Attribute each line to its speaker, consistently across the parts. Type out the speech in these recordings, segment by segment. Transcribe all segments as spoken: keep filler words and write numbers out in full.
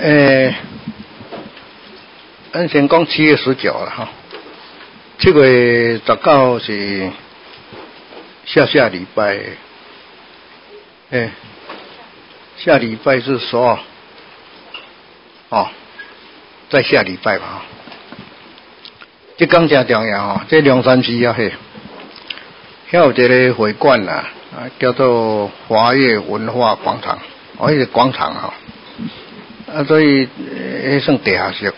Speaker 1: 诶，咱先讲七月十九了哈，七月十九是下下礼拜，诶，下礼拜是说，哦，在下礼拜吧，这讲真重要哦，这龙山寺啊嘿，遐有一个会馆啦，啊叫做华岳文化广场，哦，迄个广场哈。啊，所以迄算地下室。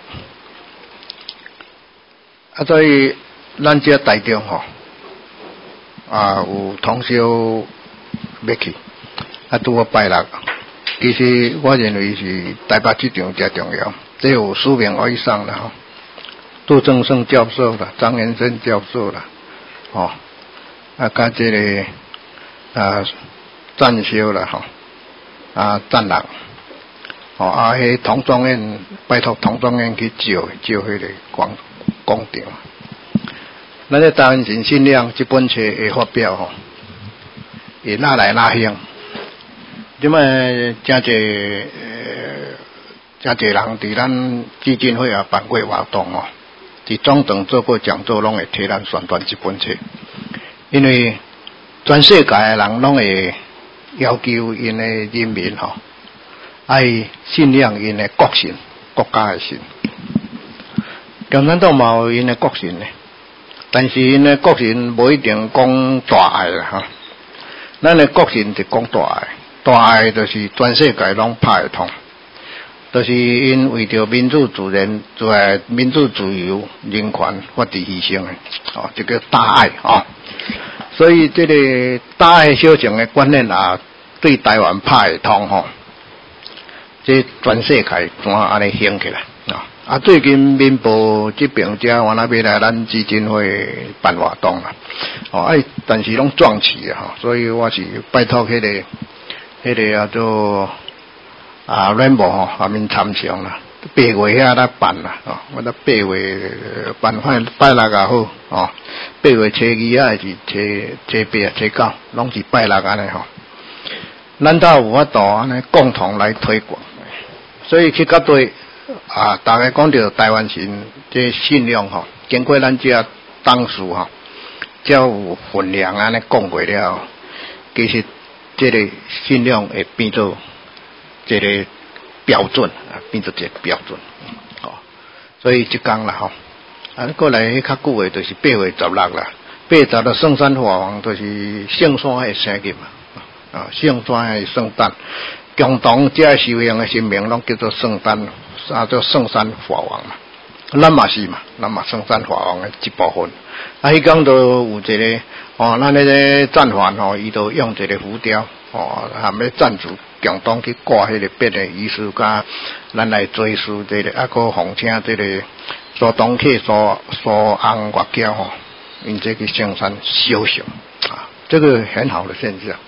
Speaker 1: 啊，所以咱这台中吼，啊有通宵要去，啊拄好拜六。其实我认为是台北这场最重要，这有书名可以上了吼，杜正胜教授啦，张延生教授啦，哦，啊甲这个啊赞修啦吼，啊赞人。哦，啊，迄童庄院拜托童庄院去招招迄个广广场。咱咧台湾人信仰这本册会发表吼，会哪来哪乡。即摆真侪真侪人伫咱基金会啊办过活动哦，伫中等做过讲座，拢会替咱宣传这本册，因为全世界诶人拢会要求因诶人民吼。爱信仰因的国神，国家的神。共产党嘛有因的国神呢，但是因的国神无一定讲大爱啦哈。咱的国神是讲大爱，大爱就是全世界拢拍得通，就是因为着民主自然、自然民主自由、人权、法治牺牲的，哦，这个大爱哦。所以这个大爱小情的观念啊，对台湾拍得通吼。这全世界怎安尼兴起来啊？啊，最近民报这边遮往那边来咱基金会办活动啦，哦，哎，但是拢撞起啊，哈，所以我是拜托迄、那个、迄、那个叫做啊 Rainbow 吼，下面参详啦，八月遐来办啦，哦，我得八月办快拜六也好，哦，八月初二还是初初八啊、初九，拢是拜六安尼吼，咱倒有法度安尼共同来推广。所以去到对啊，大家讲到台湾人这信仰吼，经过咱这当时吼，才有分量安尼讲过了，其实这个信仰会变做这个标准啊，变做一个标准哦。所以即讲啦吼，啊，过来较久的就是八月十六啦，八月十六圣山法王就是圣山的生日嘛，啊，圣山的圣诞。共同这修行的神明拢叫做圣诞，啊叫圣山法王嘛，咱嘛是嘛，咱嘛圣山法王的一部分。啊，迄讲都有一个哦，咱那个战犯吼，伊都用一个浮雕哦，含咧赞助共同去挂迄个别的仪式，甲咱来追思这个，啊，个奉请这个苏东客、苏苏昂外交吼，因这个圣山修行啊，这个很好的现象。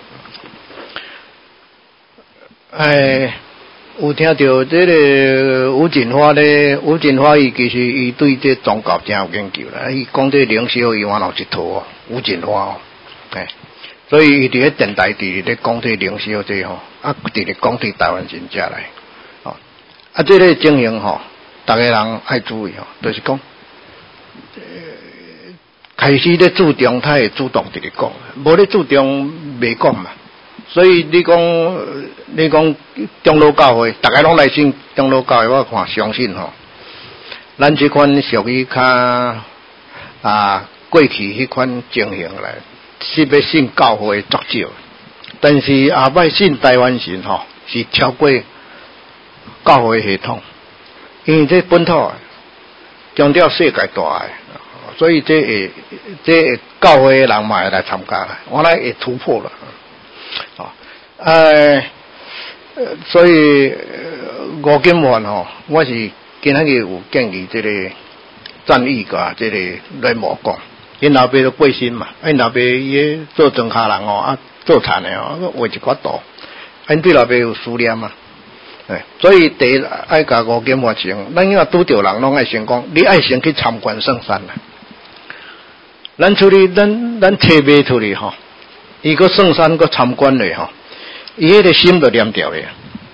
Speaker 1: 哎，有听到这个吴锦华咧，吴锦华伊其实伊对这宗教真有研究啦。伊讲这灵修伊玩有一套哦，吴锦华哦，哎，所以伊伫咧电台伫咧讲这灵修这吼，啊，伫咧讲对台湾人家来，哦，啊，这个经营吼，大家人爱注意吼，就是讲，呃，开始咧注重，他会主动伫咧讲，无咧注重未讲嘛。所以你讲，你讲长老教会，大家拢来信长老教会，我看相信吼，咱这款属于较啊过去迄款情形来，是要信教会足少，但是后摆信台湾神吼，是超过教会系统，因为这本土强调世界大诶，所以这会这教会的人嘛会来参加，我来会突破了。哦，哎，所以吴金环吼，我是今仔日有建议这个战役甲这个来无讲，因老爸都背心嘛，因老爸伊做庄稼人哦，啊做田的哦，画一寡图，因对老爸有思念嘛，哎，所以第一爱甲吴金环先，咱要拄着人拢爱先讲，你爱先去参观圣山啦，咱出去，咱咱车买出去吼。伊个圣山个参观嘞吼，伊迄个心就念掉咧。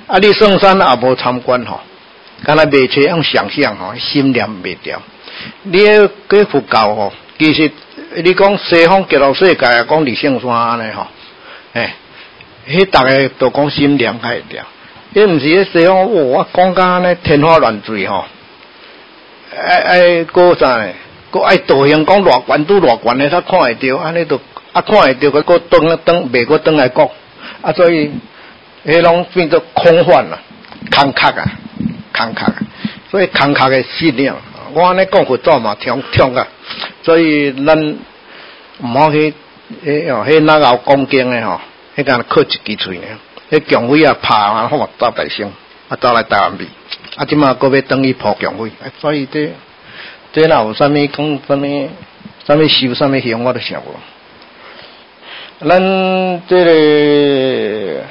Speaker 1: 啊，你圣山也无参观吼，敢若袂切用想象吼，心念袂掉。你个佛教吼，其实你讲西方极乐世界啊，讲离圣山安尼吼，诶，迄逐个都讲心念开掉。迄毋是迄西方，哦，我讲甲安尼天花乱坠吼，爱爱个啥呢？个爱导向讲偌悬拄偌悬的，他看会着，安尼都啊看会着，个个转啊转，袂个转来讲，啊所以迄拢变做空幻啦，空壳啊，空壳，所以空壳的信念，我安尼讲佛祖嘛，听听个，所以咱毋好去迄哦，迄那后讲经的吼，迄敢靠一支喙呢，迄强威啊拍啊，好嘛走大声，啊走来台湾味，啊即马搁要等于破强威，所以这。这若有啥物讲啥物，啥物修啥物行，我都想无。咱这个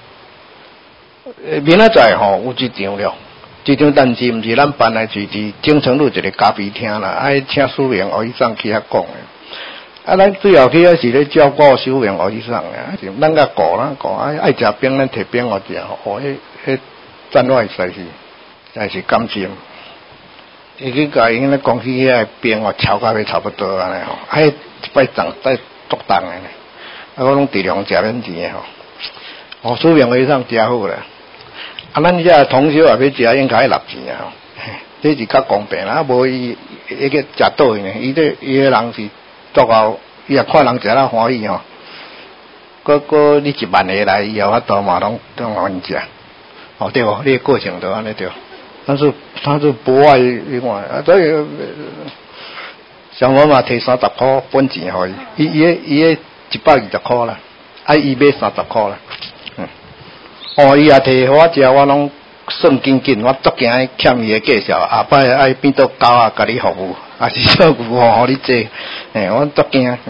Speaker 1: 明仔载吼有一场了，这场但是毋是咱办来就是伫金城路一个咖啡厅啦，爱请苏明学医生去遐讲的。啊，咱最后去遐是咧照顾苏明学医生的，是咱甲顾啦顾，爱爱食饼咱摕饼互食，哦，迄迄赞外实是，真是感谢。伊去甲因咧公司遐边哦，超甲要差不多安尼吼，还一摆涨再足重诶呢，啊，我拢尽量食免钱诶吼，哦，苏明医生真好啦，啊，咱遮同学也要食，应该纳钱啊吼，这是较公平啦，啊，无伊迄个食倒去呢，伊这伊个人是足够，伊也看人食了欢喜吼，个个你一万个来以后，啊，多嘛拢拢互因食，哦对无，你个过程都安尼对。但是他是不爱另外啊，所以像我嘛摕三十块本钱互伊，伊伊个伊个一百二十块啦，啊伊买三十块啦，嗯，哦伊也摕互我食，我拢算紧紧，我足惊欠伊个介绍，下摆爱变做狗啊，甲你服务，啊是照顾吼，互你坐，诶，我足惊，啊，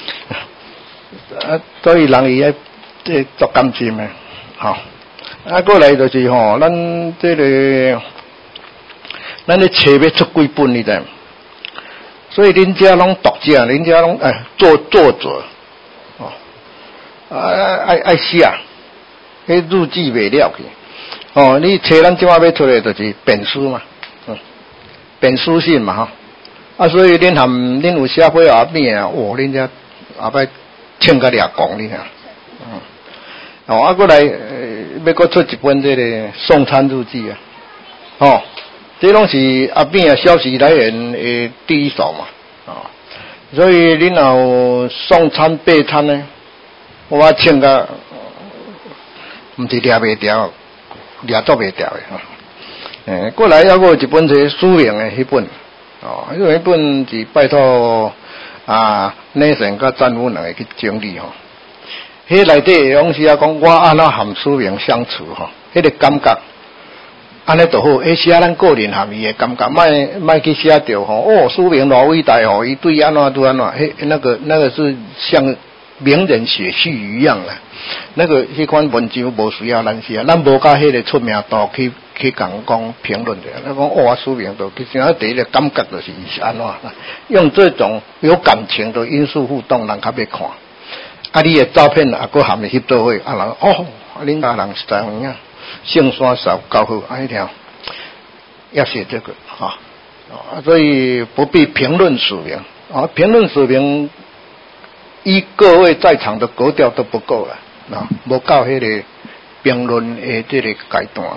Speaker 1: 所以人伊爱这足甘心诶，吼，啊过来就是吼，咱这个。咱咧册要出几本你知？所以恁遮拢读者，恁遮拢哎作作者，哦，啊爱爱写，迄日记袂了去，哦，你册咱即马要出来就是本书嘛，嗯，本书信嘛哈，啊，所以恁含恁有写过后面啊，哦，恁遮后摆请个俩讲你啊，嗯，哦，啊过来、呃、要搁出一本这个送餐日记啊，哦。这拢是阿扁啊消息来源的第一手嘛，啊、哦，所以恁有送餐备餐呢，我请个，毋是抓袂掉，抓做袂掉的哈。诶，过来还有一本是书名的迄本，哦，迄本是拜托啊内神甲詹武两个去整理吼。迄内底拢是啊讲我安怎含书名相处吼，迄个感觉。安尼就好，迄写咱个人含义的感觉，卖卖去写着吼。哦，苏明偌伟大吼，伊对安怎对安怎，迄那个那个是像名人写序一样啦。那个迄款文章无需要咱写，咱无甲迄个出名度去去讲讲评论的。咱讲哦，苏明度其实啊第一个感觉就是是安怎，用这种有感情的因素互动，人较要看。啊，你的照片啊，佫含翕倒位，啊人哦，恁家人实在有影。姓山少高好，哎条要写这个哈啊，所以不必评论署名啊，评论署名依各位在场的格调都不够了啊，无到迄个评论的这个阶段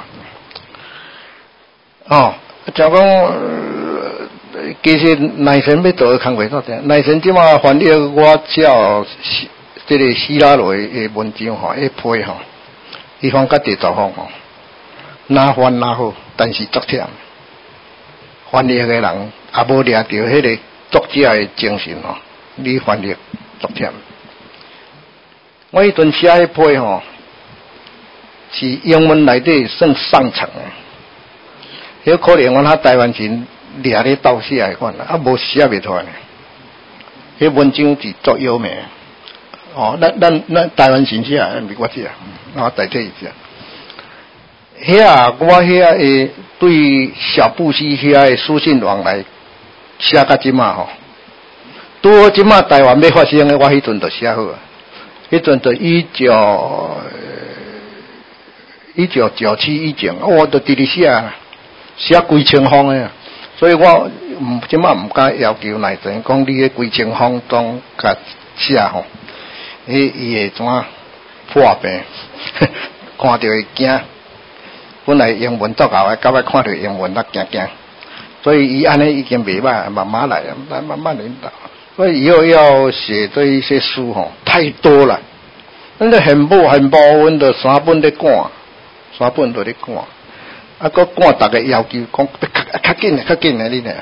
Speaker 1: 哦。就讲、呃、其实内神要做工课做啥？内神即马翻译我照这个希拉罗的文章吼，一批吼。伊方甲地作方吼，哪翻哪好，但是足忝。翻译个人也无掠着迄个作者的精神吼，你翻译足忝。我迄阵写迄批吼，是英文内底算上乘的，迄可能我他台湾人掠咧倒写的款啦，啊无写袂出来呢。迄文章是足优美。哦，咱咱咱台湾人写，美国写，我代替伊写。遐我遐诶，对小布希遐诶书信往来写到即马吼，拄好即马台湾要发生诶，我迄阵就写好啊。迄阵就一九一九九七以前，我都直直写写规清风的，所以我唔即马唔敢要求内层讲你嘅规清风中甲写吼，伊伊会怎啊破病，看到会惊。本来英文作好，到尾看到英文那惊惊，所以伊安尼已经袂歹，慢慢来，慢慢慢引导。所以以后要写这一些书吼，太多了，那个很部很部分的三本在赶，三本都在赶，啊，搁赶大家要求讲较较紧的，较紧的你呢，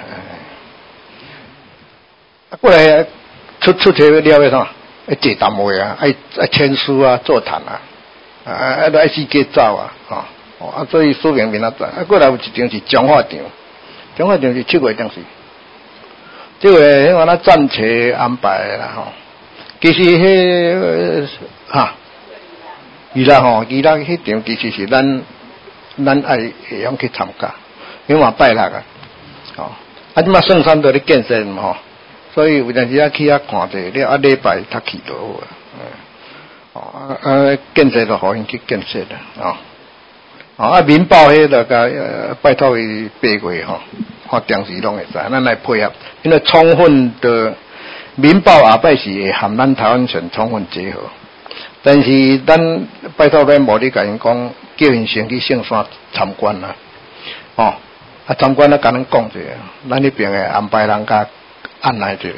Speaker 1: 啊，过来出出题了个啥，爱坐谈话啊，爱爱签书啊，座谈啊，啊啊爱去介绍啊，吼。哦，啊，所以苏明明啊，啊，过来有一场是彰化场，彰化场是七月当时，这个我那暂且安排啦吼。其实迄哈，伊啦吼，伊啦迄场其实是咱咱爱会用去参加，因为嘛拜六啊，吼，啊，即马圣山都咧建设嘛吼，所以有阵时啊去遐看者，了啊礼拜他去就好啊，哦，啊建设就互因去建设啦，哦。啊，民报迄个甲拜托伊爬过吼，看电视拢会知，咱来配合，因为充分的民报下摆是会含咱台湾省充分结合，但是咱拜托咱无咧甲因讲，叫因先去圣山参观啦，哦，啊参观啊，甲咱讲者，咱迄边会安排人甲安排一个，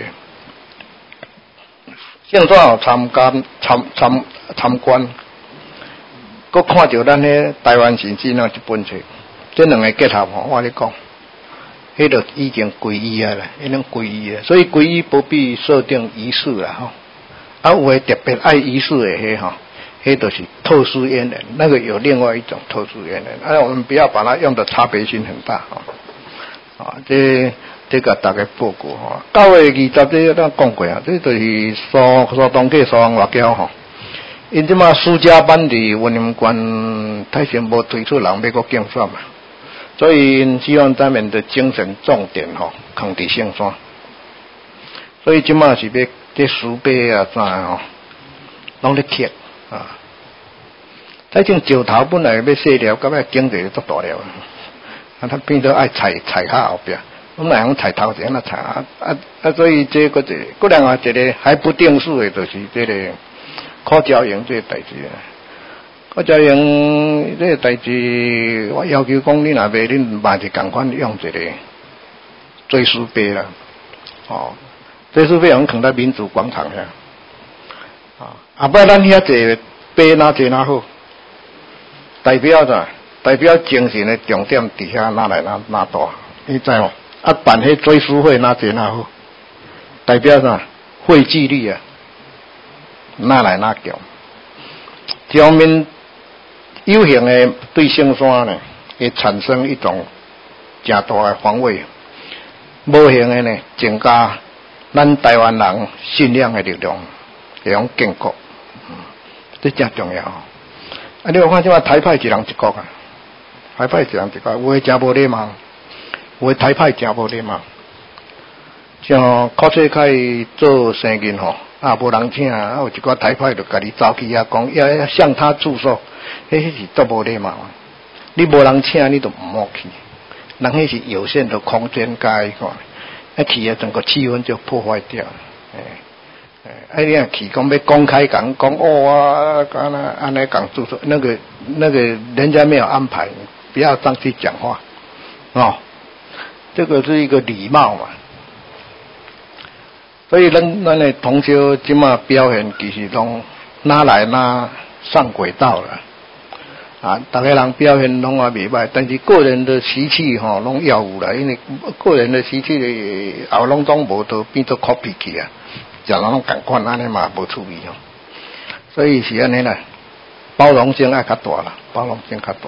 Speaker 1: 圣山有参加参参参观。佮看到咱迄台湾神志那一本册，这两个结合吼，我咧讲，迄就已经皈依啊啦，迄种皈依啊，所以皈依不必设定仪式啦吼。啊，有诶特别爱仪式诶迄吼，迄就是特殊渊源，那个有另外一种特殊渊源。啊，我们不要把它用的差别性很大吼。啊，这这个大概报告吼。九月二十这咱讲过啊，这就是苏苏东溪苏杭外交吼。因即马私家班伫文林县太先无推出人要搁竞选嘛，所以因希望咱们的精神重点吼放伫圣山，所以即马是要这书碑啊啥吼，拢咧刻啊。再种石头本来要细了，到尾经济足大了，啊，他变做爱踩踩下后壁，我们用踩头前啊踩啊啊啊，所以这个一个，个另外一个还不定数的，就是这个。考教营这个代志啊，考教营这个代志，我要求讲你若袂，恁嘛是共款用一个追思碑啦，哦，追思碑用放在民主广场遐，啊，后摆咱遐坐碑哪坐哪好，代表啥？代表精神的重点伫遐哪来哪哪大，你知无？啊，办迄追思会哪坐哪好，代表啥？汇聚力啊。哪来哪强？一方面有形的对圣山呢，会产生一种真大的防卫；无形的呢，增加咱台湾人信仰的力量，会用建国。嗯，这真重要。啊，你有看即马台派一人一国啊？台派一人一国，有诶真无礼貌，有诶台派真无礼貌。像考试开做生意吼。啊，无人请啊，有一寡台派就家己走去遐讲，要要向他祝寿，迄是足无礼貌。你无人请，你就唔好去。人迄是有限的空间加一个，一去啊，整个气氛就破坏掉。诶诶，你啊去讲要公开讲讲哦啊，干那安尼讲祝寿，那个那个人家没有安排，不要上去讲话哦。这个是一个礼貌嘛。所以咱咱的同学即马表现其实拢哪来哪上轨道了啊！大家人表现拢也袂歹，但是个人的习气吼拢要有啦，因为个人的习气后拢总无都变做 copy 去啊，就人拢共款安尼嘛无趣味吼。所以是安尼啦，包容性爱较大啦，包容性较大。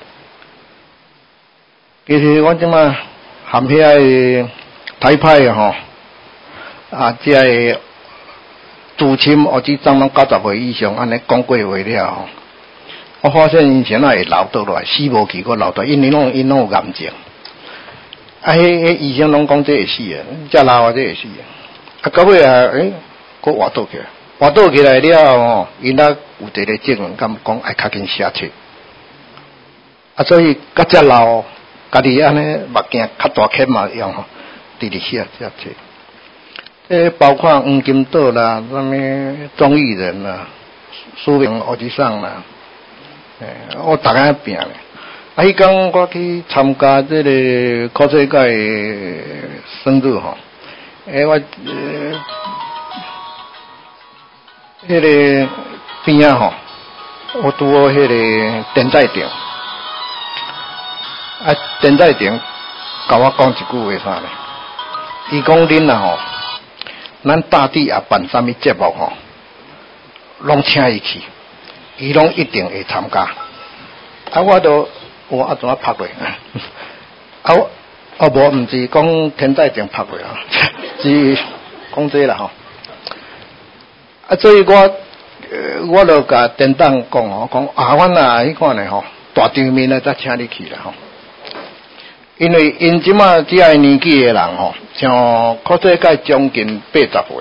Speaker 1: 其实我即马含遐台派吼。啊，这个主亲或者长拢九十岁以上，安尼讲过话了，我发现因现在会老倒来，死无去个老倒，因为拢因拢有癌症。啊，迄迄医生拢讲这会死啊，遮老啊这会死啊。啊，到尾啊，诶，佫活倒起来，活倒起来了吼，因仔有一个证人敢讲爱较紧写册， 啊，所以较只老，家己安尼目镜较大颗嘛用吼，直直写写册。诶，包括黄金岛啦，什么钟义人啦，苏明学之上啦，诶，我逐个拼咧。啊，迄天我去参加这个考世界的生日吼，诶，我呃，迄个边仔吼，我拄好迄个电载亭，啊，电载亭甲我讲一句话啥咧？伊讲恁啊吼。咱大地也办啥物节目吼，拢请伊去，伊拢一定会参加。啊，我都我啊怎啊拍过？啊，啊无毋是讲天在前拍过啊，是讲这啦吼。啊，所以我呃我就甲电档讲吼，讲啊，阮啊迄款咧吼，大场面咧，才请你去啦吼。因为因即马这个年纪的人吼，像考世界将近八十岁。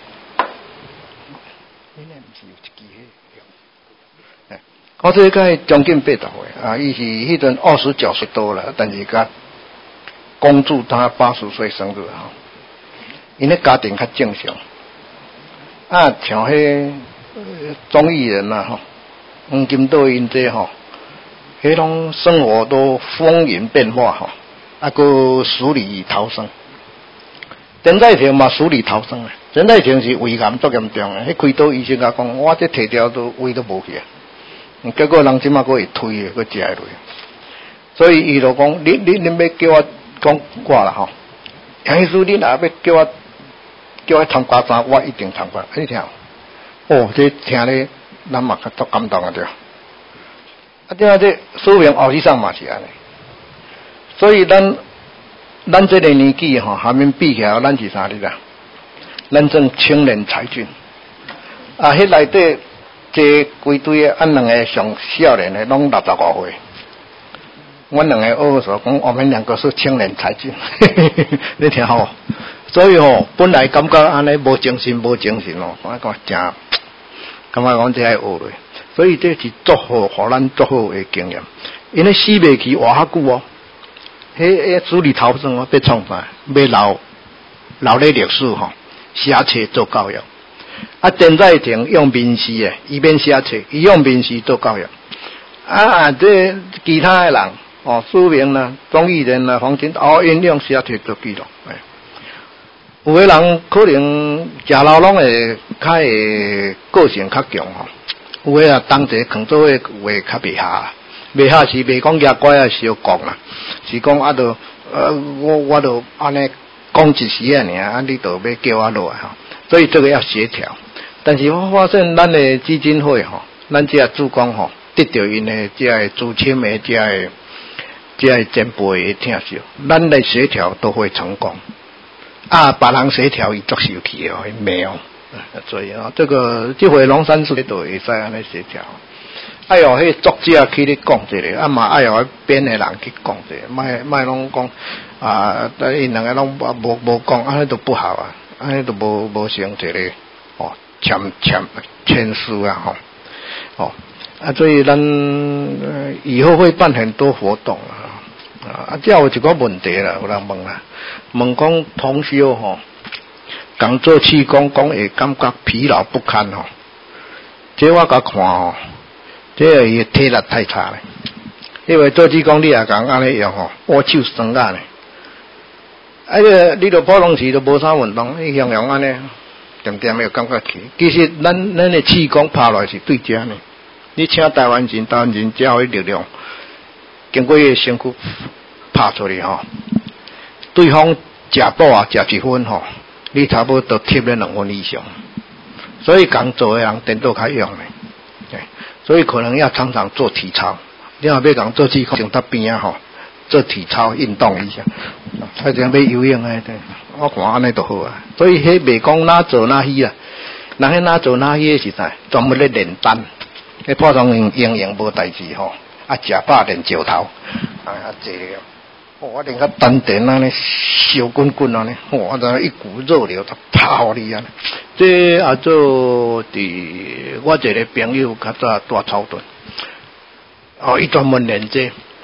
Speaker 1: 考世界将近八十岁啊，伊是迄阵二十九岁多了，但是甲恭祝他八十岁生日哈。因咧家庭较正常，啊，像迄综艺人呐吼，黄金岛因这吼，迄种生活都风云变化吼。啊，佮死里逃生，电载亭嘛死里逃生啊！电载亭是胃癌足严重诶，迄开刀医生甲讲，我这摕掉都胃都无去啊！结果人即马佫会推诶，佫食会落。所以伊就讲，你你你要叫我讲我啦吼，杨医师，你若要叫我叫我参加啥，我一定参加。你听，哦，这听咧，咱嘛足感动啊对。啊，对啊，这苏明后日上嘛是安尼。所以咱咱这个年纪吼，下面比起来，咱是啥哩啦？咱正青年才俊啊！迄内底这规堆的，俺两个上少年的，拢六十外岁。阮两个二手讲，我们两个是青年才俊，你听好。所以吼，本来感觉安尼无精神，无精神哦，我讲真，感觉讲这爱学咧。所以这是足好，互咱足好的经验。因为死袂去活较久哦。迄迄死里逃生哦，要创啥？要留留咧历史吼，写册做教育。啊，电载亭用面试诶，伊免写册，伊用面试做教育。啊，这其他诶人哦，苏明啦、钟义人啦、黄金哦，因用写册做记录。有诶人可能食老拢会较会个性较强吼，有诶啊当者扛做诶话较袂下。袂下是袂讲牙乖啊，小讲啦，是讲啊，就呃，我我就安尼讲一时啊，尔啊，你就要叫我落来吼，所以这个要协调。但是我发现咱的基金会吼，咱这主讲吼，得到因的这个资深的这个这个前辈的听受，咱来协调都会成功。啊，别人协调伊作受气哦，没有，所以啊，这个这回龙山寺都会使安尼协调。哎呦，迄作者去咧讲一个，啊嘛哎呦，编诶人去讲一个，莫莫拢讲啊，因两个拢无无讲，安尼都不好啊，安尼都无无成一个哦，签签签书啊吼，哦啊，所以咱以后会办很多活动啊，啊，这有一个问题啦，有人问啦，问讲通宵吼，工作气功讲会感觉疲劳不堪吼，这我甲看吼。这个伊体力太差了，因为做气功你也讲安尼用吼，握手酸干咧。啊个你著普通时都无啥运动，你用用安尼，点点有感觉起。其实咱咱的气功拍落是对正呢。你请台湾人，台湾人只有力量，经过伊身躯拍出去吼，对方食饱啊食一分吼，你差不多贴了两分以上。所以工作的人电脑较用咧。所以可能要常常做体操，你若要讲做气功，上到边啊吼，做体操运动一下，或者要游泳诶，我看安尼就好啊。所以迄袂讲哪做哪去啊，人迄哪做哪去是啥？专门咧练丹，迄普通营营养无代志吼，啊食饱练石头，啊这个，我练较丹田安尼烧滚滚安尼，我这一股热流它跑你啊！这啊做伫我一个朋友较早大草屯，哦，伊专门练这，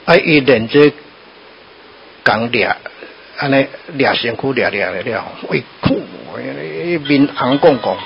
Speaker 1: 啊，伊练这讲掠，安尼掠身躯掠掠咧了，胃苦，面红光光，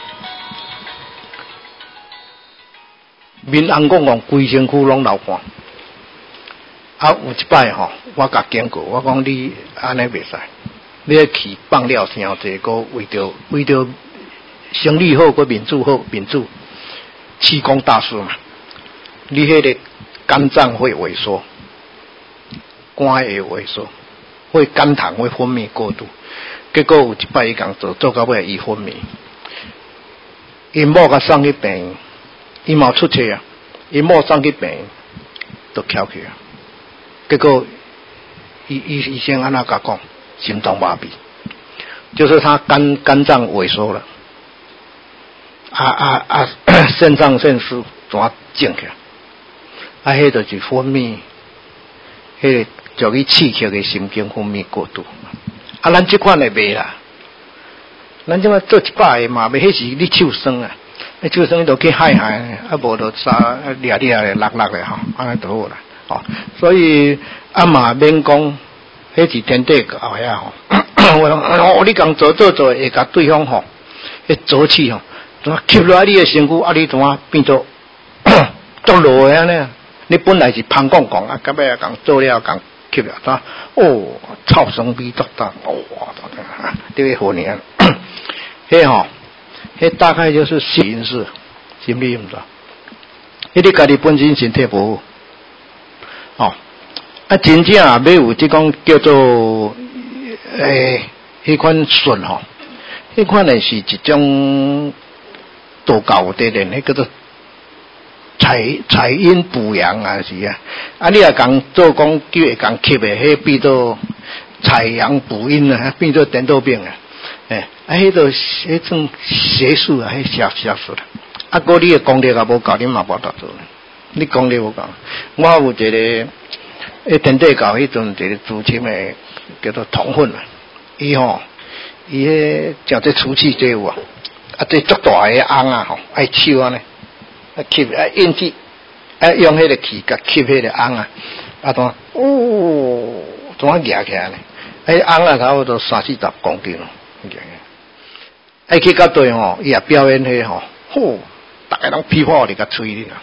Speaker 1: 面红光光，规身躯拢流汗。啊，有一摆吼，我甲经过，我讲你安尼袂使，你去放了伤济，个为着为着生理好，个民主好，民主气功大师嘛，你迄个肝脏会萎缩，肝会萎缩，会肝糖会分泌过度，结果有一摆伊讲做做到尾伊昏迷，因某甲送去病院，伊嘛出车啊，因某送去病院，都翘起啊。结果，医医医生安那甲讲，心脏麻痹，就是他肝肝脏萎缩了，啊啊啊，肾上腺素怎啊降起来？啊，迄就是分泌，迄个叫伊刺激的神经分泌过度。啊，咱这款的袂啦，咱这款做一摆的嘛，袂迄是你手酸啊，你手酸就去害害，啊无就啥掠掠的、落落的吼，安尼就好啦。哦，所以啊嘛免讲，迄是天地搞遐吼。我讲，哦，你讲做做做，会甲对方吼，迄浊气吼，怎啊吸落你的身躯，啊你怎啊变做做落的安尼？你本来是芳光光，啊，到尾啊讲做了讲吸了，怎哦，臭酸味足重，哦，这个好年，迄吼，迄大概就是心事，心理唔知，迄你家己本身身体无好。哦，啊，真正啊，要有即讲叫做诶，迄款顺吼，迄款诶是一种道教的人，迄叫做采采阴补阳啊是啊，啊你也讲做讲叫会讲吸诶，迄变做采阳补阴啊，变做颠倒病啊，诶，啊迄个迄种邪术啊，迄邪邪术啦，啊，哥你诶功力也无够，你嘛无得做。你讲你无讲，我有一个迄天地教迄阵一个资深的叫做童粉啊，伊吼伊迄食这出气这有啊，啊这足大个翁啊吼，爱手安尼，啊吸啊引起，啊用迄个气甲吸迄个翁啊，啊怎哦怎啊夹起来呢？迄翁啊差不多三四十公斤咯，夹起，爱去到对吼，伊也表演迄吼，吼，大家拢批破你甲吹你啦。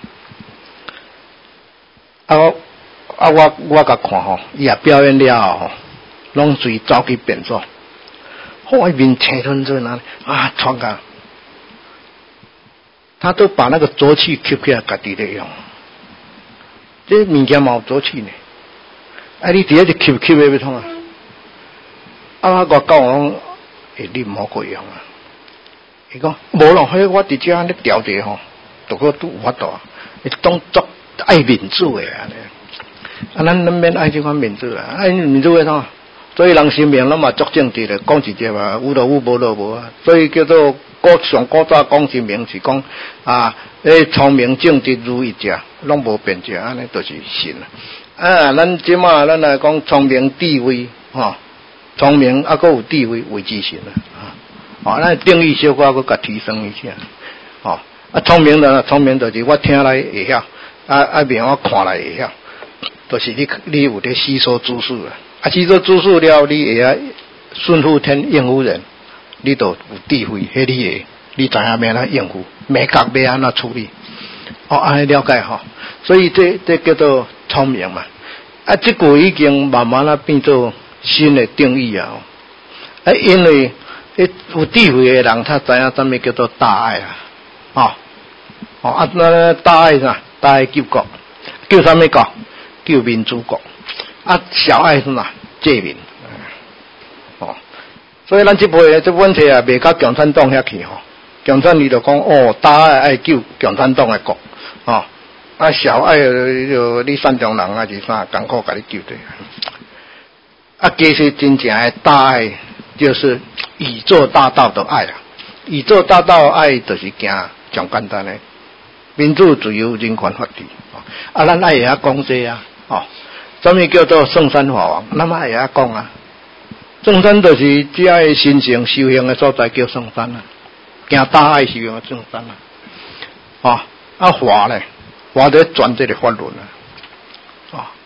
Speaker 1: 啊啊！我我甲看吼，伊也表演了吼，拢随走去变做，后面青春春啊啊，穿个，他都把那个浊气吸起来，家己咧用，这物件嘛有浊气呢，啊你直接就吸吸的要创啊，啊我讲我讲，诶你唔好过用啊，伊讲无咯，迄我直接安尼调者吼，都个都有法度啊，你当作。爱民主的啊，啊，咱咱免爱这款民主啊，爱民主的喏，所以人生命咱嘛足政治的，讲直接嘛，有就有，无就无啊，所以叫做古上古早讲生命是讲啊，诶，聪明正直如一者，拢无变者，安尼都是神啊。啊，咱即马咱来讲聪明智慧吼，聪明啊，搁有智慧为之神啊，哦，咱定义小可搁甲提升一下，哦，啊，聪明的聪明就是我听来会晓。啊啊！面我看来会晓，就是你你有咧吸收知识啦。啊，吸收知识了，你会晓顺付天应付人，你都有智慧，迄你会，你知影要安怎应付，美感要安怎处理，哦，安尼了解吼。所以这这叫做聪明嘛。啊，这个已经慢慢啊变做新的定义啊。啊，因为迄有智慧的人，他知影什么叫做大爱啊，哦，哦啊，那大爱啥？大爱救国，救啥物国？救民主国。啊，小爱是哪？借民。哦，所以咱这辈这问题啊，袂甲共产党遐去吼。共产党就讲哦，大爱爱救共产党的国，哦，啊小爱就你善良人啊是啥，艰苦甲你救对。啊，其实真正的大爱就是宇宙大道的爱啊，宇宙大道的爱就是行上简单的。民主、自由、人权、法治，啊，咱爱会晓讲这啊，哦，什么叫做圣山法王？咱爱会晓讲啊。圣山就是只要神圣修行的所在叫圣山啊，行大爱修行的圣山啊，哦，啊法呢，法在转这个法轮啊，哦，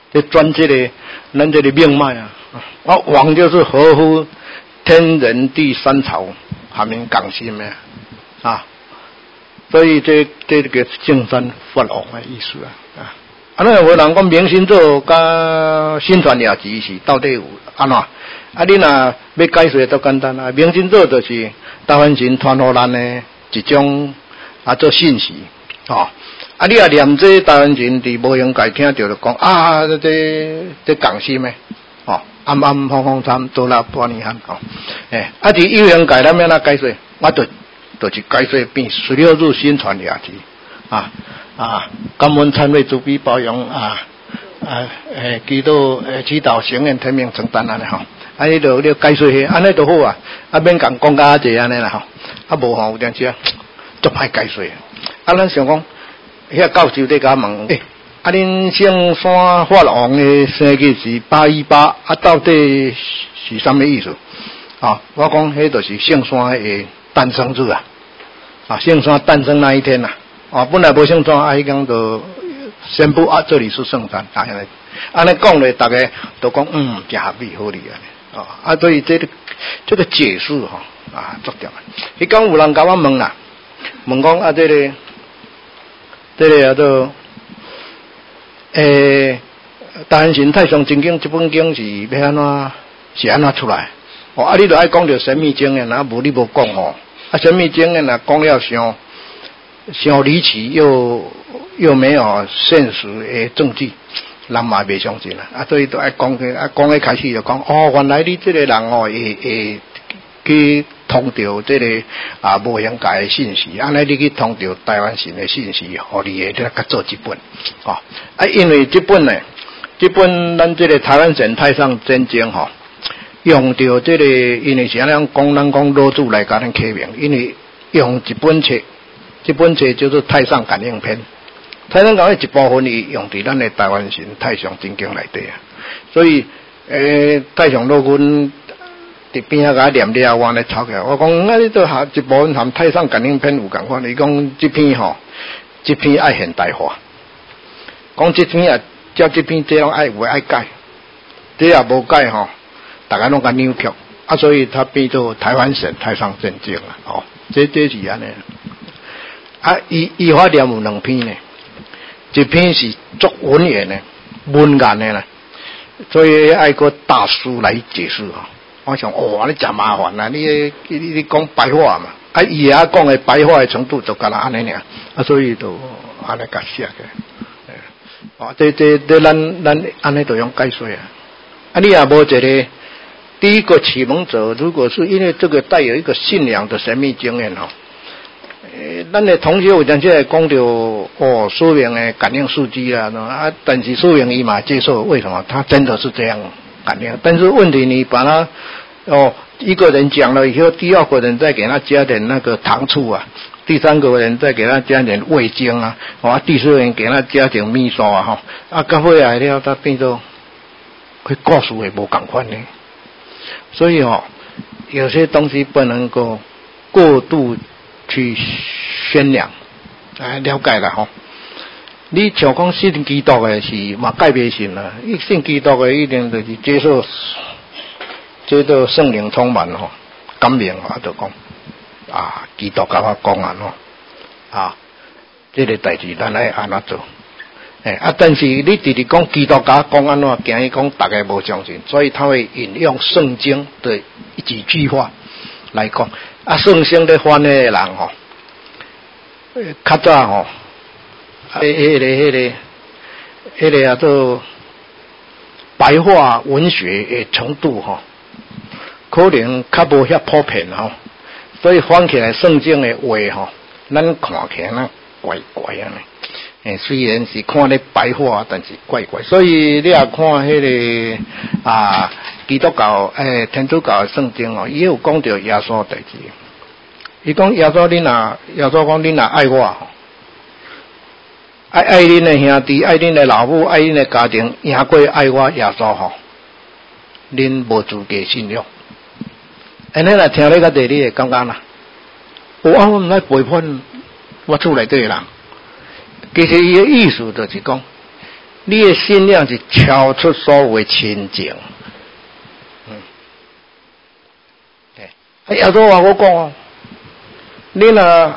Speaker 1: 这专这个咱这个命脉啊，啊王就是合乎天人地三朝下面讲心的啊，所以这这个正山发王的意思啊啊，啊那有人讲明星咒甲新传雅集是到底有安怎？啊你若要解说都简单啊，明星咒就是大梵神传互咱的一种啊做信息哦。啊！你啊念这大梵神伫无形界听到就讲啊，这这这讲心的哦，暗暗方方参多啦波尼汉哦，诶，啊伫有形界咱要哪解说？我就就是解说变十六日新传雅集啊啊，感恩忏悔慈悲包容啊啊诶，祈祷诶祈祷行愿天命承担安尼吼，啊你就你解说迄安尼就好啊，啊免讲讲甲济安尼啦吼，啊无吼有阵时啊，足歹解说，啊咱想讲。遐教授在甲问，诶、欸，啊，恁圣山法王的生日是八一八，啊，到底是啥物意思？啊，我讲迄就是圣山的诞生日啊，啊，圣山诞生那一天呐、啊，啊，本来无圣山，啊，伊讲就宣布啊，这里是圣山，啊，安尼，安尼讲咧，大家都讲，嗯，真合理合理啊，啊，所以这个这个解释哈，啊，重点啊，伊讲有人甲我问啦，问讲啊，这个。这个叫做诶，大梵神太上真经这本经是要安怎是安怎出来？哦，啊，你著爱讲着神秘经验，啊，无你无讲哦。啊，神秘经验啊，讲了伤伤离奇，又又没有现实的证据，人嘛袂相信啦。啊，所以都爱讲个，啊，讲个开始就讲，哦，原来你这个人哦，会会去。通到这个啊无形界的信息，安尼你去通到台湾神的信息，互你会得较做一本，哦，啊，因为这本呢，这本咱这个台湾神太上真经吼，用到这个，因为是安尼讲，咱讲老祖来甲咱启明，因为用一本册，这本册叫做《太上感应篇》，太上感应一部分伊用伫咱的台湾神太上真经内底啊，所以诶，太上老君。伫边仔甲念了，我咧抄起来。我讲，那你都下一部分含太上感应篇有共款。伊讲这篇吼，这篇爱现代化。讲这篇啊，照这篇这样爱有爱改，这也无改吼，大家拢甲扭曲，啊，所以它变做台湾省太上真经啦。哦，这这是安尼。啊，伊伊法念有两篇呢，一篇是作文言的、文言的啦，所以爱个大师来解释吼。我想，哦，你真麻烦啦！你你你讲白话嘛？啊，伊也讲的白话的程度就干那安尼尔，啊，所以就安尼甲写嘅。哦，这这这咱咱安尼就用解说啊。啊，你也无一个第一个启蒙者，如果是因为这个带有一个信仰的神秘经验哦，诶，咱的同学有阵时讲到哦，苏明的感应数据啦，啊，但是苏明伊嘛接受，为什么？他真的是这样。感应，但是问题你把它哦，一个人讲了以后，第二个人再给他加点那个糖醋啊，第三个人再给他加点味精啊，啊，第四个人给他加点米刷啊，哈，啊，到后来了，他变做会告诉也无共款呢。所以哦，有些东西不能够过度去宣扬，啊，了解了哈。你像讲信基督的是嘛改变性啦，一信基督的一定就是接受接受圣灵充满吼，感染吼，就讲啊，基督甲我讲啊吼，啊，这个代志咱来安怎做？诶、欸、啊，但是你直直讲基督甲我讲安怎，惊伊讲大家无相信，所以他会引用圣经的几句话来讲。啊，圣经咧翻的人吼，较早吼。迄、迄个、迄个、迄个叫做白话文学的程度吼，可能较无遐普遍吼，所以翻起来圣经的话吼，咱看起来那怪怪啊呢。诶，虽然是看咧白话，但是怪怪。所以你也看迄、那个啊，基督教诶、天主教的圣经哦，伊有讲到耶稣代志。伊讲耶稣，恁若耶稣讲恁若爱我吼。爱爱恁的兄弟，爱恁的老母，爱恁的家庭，赢过爱我耶稣吼，恁无资格信仰。安尼若听咧个地，你会感觉啦？有啊，我毋来背叛我厝内底的人。其实伊的意思就是讲， 你的信仰是超出所有的亲情。嗯，对。耶稣话我讲哦，你若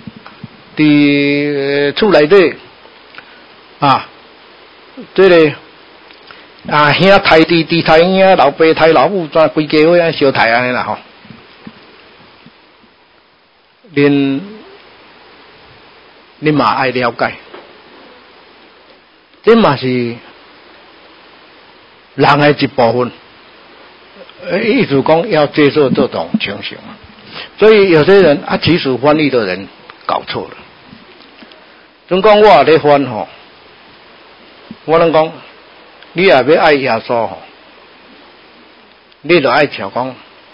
Speaker 1: 伫厝内底啊，这个啊兄抬弟弟抬兄，老爸抬老母，怎规家伙啊相抬安尼啦吼。恁恁嘛爱了解，这嘛是人的一部分。意思讲要接受这种情形，所以有些人啊，其实翻译的人搞错了。总讲我也咧翻吼，我能讲，你也要爱耶稣吼，你就爱听讲，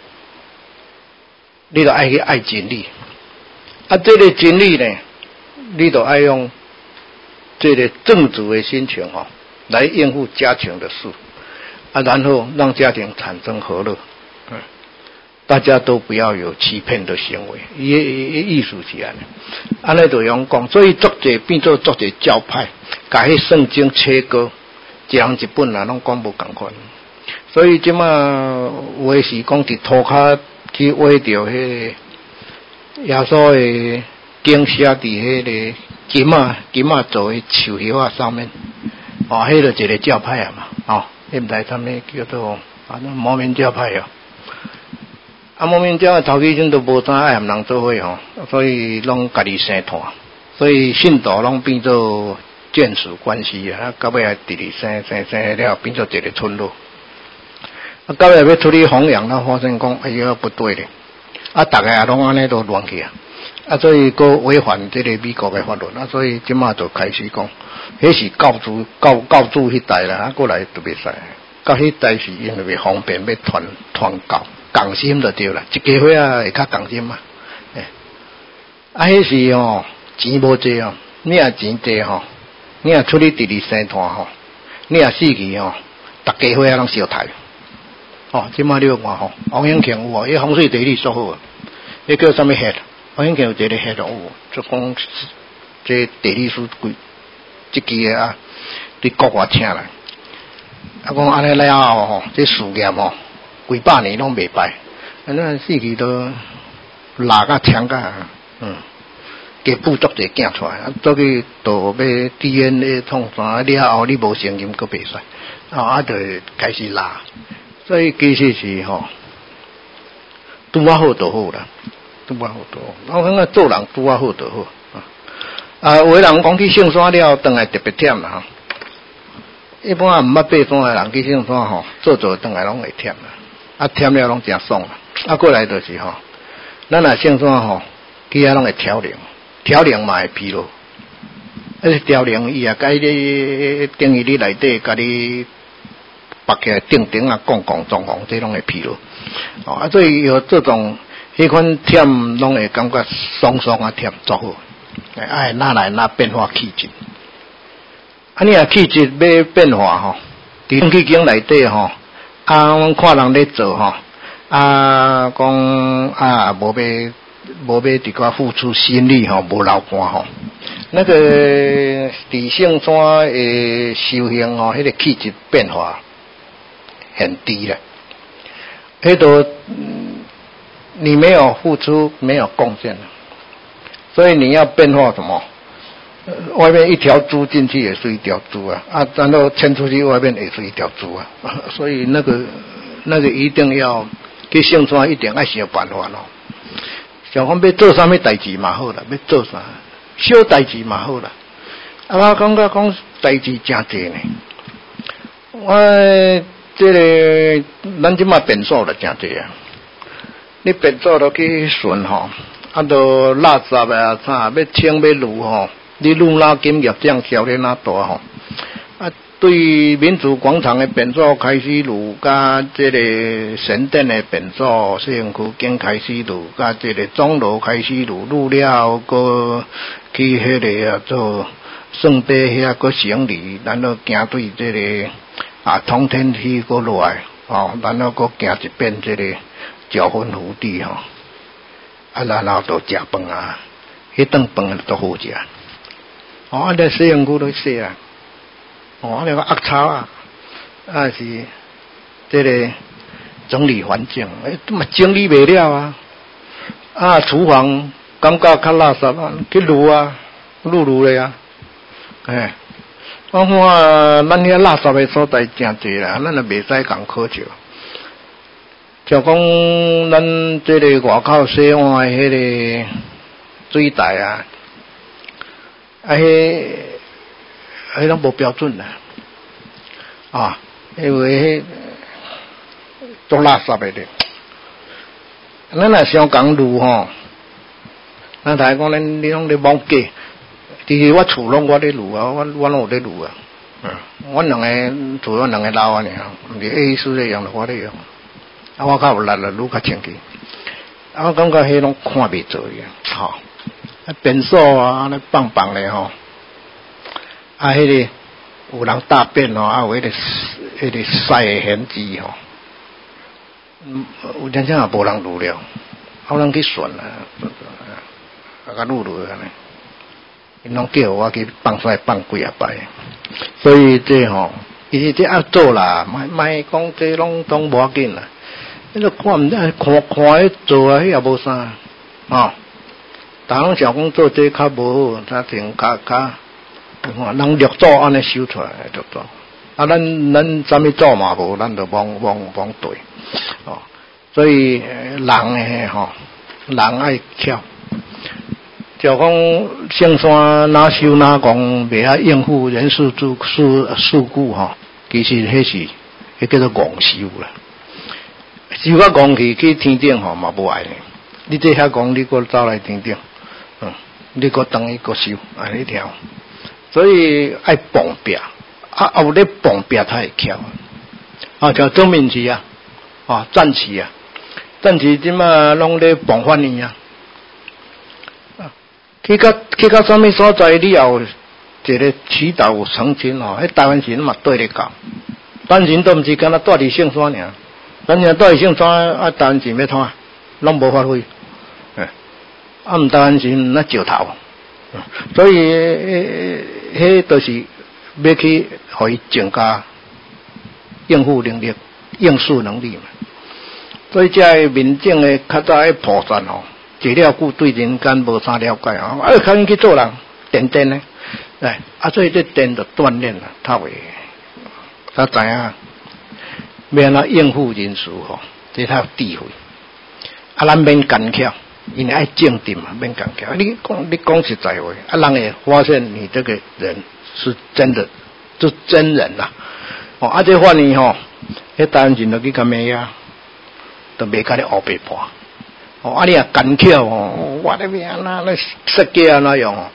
Speaker 1: 你就爱去爱真理。啊，这个真理呢，你就爱用这个正直的心情吼，来应付家庭的事。啊，然后让家庭产生和乐，嗯，大家都不要有欺骗的行为，伊意思是安尼，安尼就用讲，所以作者变做作者教派，甲迄圣经切割，一人一本啦，拢讲无共款。所以即马有诶是讲伫涂骹去画着迄耶稣诶经写伫迄个金啊金啊做诶树叶啊上面，哦，迄个一个教派啊嘛，哦。迄毋知啥物叫做啊，摩门教派哦。啊，摩门教头几阵都无啥爱和人做伙吼，所以拢家己生团，所以信徒拢变做眷属关系啊。到尾还直直生生生了，变做一个村落。啊，到尾要出去弘扬，咱发现讲，哎呀不对咧。啊，大家拢安尼都乱去啊。啊，所以佫违反这个美国的法律啊，所以即马就开始讲。迄是教主教教主迄代啦，啊，过来都袂使。到迄代是因为方便要传传教，共心就对啦。一家伙啊会较共心嘛。诶，啊，迄是吼钱无济哦，你若钱济吼，你若出去直直生团吼，你若死去吼，逐家伙啊拢烧台。哦，即马你有看吼，王永庆有哦，迄风水地理说好啊，迄叫啥物黑？王永庆有一个黑有，就讲这地理书规。即期个啊，伫国外请来，啊讲安尼了后吼，这事业吼，几百年拢袂败，安尼死去都拉甲强甲，嗯，加补足者囝出来，啊，做去都要 D N A 创啥了后，你无声音佫袂使，啊啊，就开始拉，所以其实是吼，拄啊好就好啦，拄啊好就好，我感觉做人拄啊好就好。啊，有个人讲去圣山了，转来特别忝啦。一般啊，毋捌爬山的人去圣山吼，做做转来拢会忝啦。啊，忝了拢真爽啦。啊，过来就是吼，咱若圣山吼，去遐拢会调灵，调灵嘛会疲劳。啊，调灵伊也甲你等于你内底甲你绑起来钉钉啊、讲讲装潢，这拢会疲劳。哦，啊，所以有这种迄款忝，拢会感觉爽爽啊忝，足好。哎，哪来哪变化气质？啊，你若气质要变化吼，伫气境内底吼，啊，阮看人咧做吼，啊，讲啊，无要无要伫个付出心力吼，无流汗吼，那个伫圣山诶修行吼，迄个气质变化很低了，迄都你没有付出，没有贡献了。所以你要变化什么？呃、外面一条猪进去也是一条猪啊，啊，然后牵出去外面也是一条猪啊，所以那个那个一定要去圣山，一定要想办法咯。想讲要做啥物代志嘛好啦，要做啥小代志嘛好啦。啊，我感觉讲代志真济呢。我这个咱即马变数了真济啊，你变数都去顺吼。啊，都垃圾啊，啥要清要撸吼，你撸哪金业这样销咧哪大吼？啊，对民主广场的变数开始撸，甲这个神殿的变数，西洋区经开始撸，甲这个钟楼开始撸，撸了个去迄个啊做圣杯遐个行礼，然后行对这个啊通天梯个落来，哦，然后个行一遍这个九分福地吼。啊，然后就食饭啊，迄顿饭都好食。哦，啊，在西洋区都说啊， 哦，那个恶草啊，啊是这个整理环境，哎，嘛整理不了啊，啊，厨房感觉较垃圾啊，去撸啊，撸撸咧啊，哎，我看咱遐垃圾的所在真济啦，咱也袂使讲苛求。就讲咱这个外口洗碗的迄个水台啊，啊，迄迄拢无标准啦，啊，因为迄做垃圾的咧，咱若想讲路吼，咱台讲咱你拢咧妄计，其实我厝拢我咧路啊，我我拢有咧路啊，嗯，我两个厝我两个楼啊尔，毋是 A 四咧用，我咧用。啊，我较有力啦，愈较清气。啊，我感觉迄拢看袂做呀，吼、哦。啊，便所啊，安尼棒棒咧吼。啊，迄、那个有人大便吼，啊，有迄、那个迄、那个屎的痕迹吼。嗯，有阵阵也无人撸了，有人去选啦，啊，甲撸撸安尼。因拢叫我去放屎放几啊摆，所以这吼，其实这要做啦，莫莫讲这拢拢无要紧啦。迄个看毋看看迄做啊，迄也无啥，哦。但拢想讲做这较无好，他挺较较，看人略做安尼修出来略做。啊，咱咱啥物做嘛无，咱就往往往对，哦。所以人诶吼，人爱巧，就讲上山哪修哪讲，袂晓应付人事事事事故吼，其实迄是迄叫做戆修啦。修甲戆去去天顶吼嘛无爱呢，你这遐戆，你搁走来天顶，嗯，你搁等伊搁修，安尼条，所以爱碰壁，啊，有咧碰壁才会巧，啊，像周明奇啊，啊，战旗啊，战旗即马拢咧碰翻伊啊，啊，去到去到什么所在，你有一个祈祷有成真吼，迄台湾人嘛对咧讲，台湾人都毋是干那住伫圣山尔。咱现在姓啥啊？台湾钱要摊，拢无发挥，哎，啊，毋台湾钱那石头，所以迄都是要去互伊增加应付能力、应付能力嘛。所以这民众诶，较早诶菩萨吼，坐了久对人间无啥了解啊，啊，较紧去做人，电电诶，哎，啊，所以这电就锻炼啦，他会，他知影。免啊应付人事吼，这较有智慧。啊，咱免干巧，因为爱正定嘛，免干巧。你讲你讲实在话，啊，人会发现你这个人是真的，就真人啦。哦，啊，这反而吼，迄台湾人就去干咩呀？都袂甲你黑白判。哦，啊，你也干巧哦，我那边那那设计啊那样哦，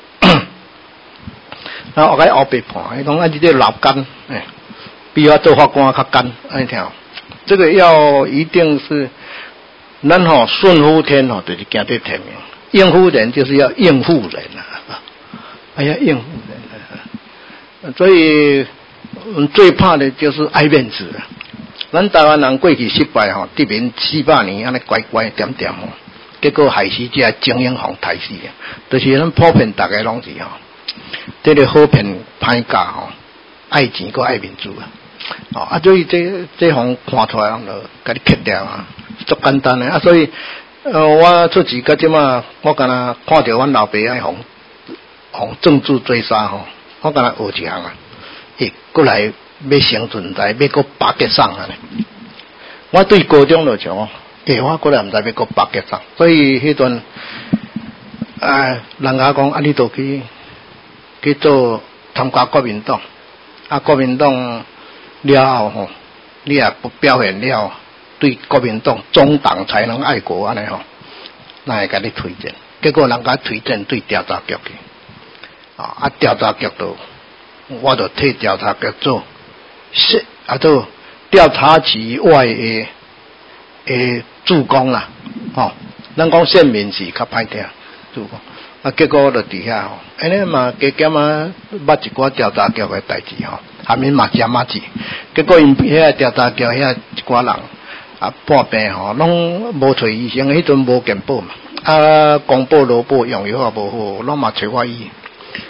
Speaker 1: 然后我甲黑白判，伊讲啊，你这老干诶。比我做法官较干，安尼听，这个要一定是，咱吼顺乎天吼，就是行对天命；应付人就是要应付人啊，哎呀应付人啊，所以我们最怕的就是爱面子。咱台湾人过去失败吼，殖民四百年安尼乖乖点点吼，结果害死这精英互害死啊，就是咱普遍大家拢是吼，这个好骗歹教吼。爱钱个爱民主啊，哦啊，所以这这行看出来，人就甲你撇掉啊，足简单诶啊，所以呃，我出钱到即马，我敢若看到阮老爸爱互互政治追杀吼，我敢若学一项啊，伊过来要生存台，要搁巴结送啊咧。我对高中就像哦，诶，我过来毋知要搁巴结送，所以迄阵，哎，人家讲啊，你都去去做参加国民党。啊，国民党了后吼，你也不表现了对国民党中党才能爱国安尼吼，那会甲你推荐，结果人家推荐对调查局去，啊啊调查局都，我就替调查局做，是啊做调查局外的诶助攻啦，吼，咱讲县民是较歹听助攻。啊，结果就伫遐吼，安尼嘛加减啊，捌一寡调查局诶代志吼，下面嘛加嘛子，结果因遐个调查局遐一寡人啊破病吼，拢无找医生，迄阵无健保嘛，啊公保劳保用药也无好，拢嘛找我医，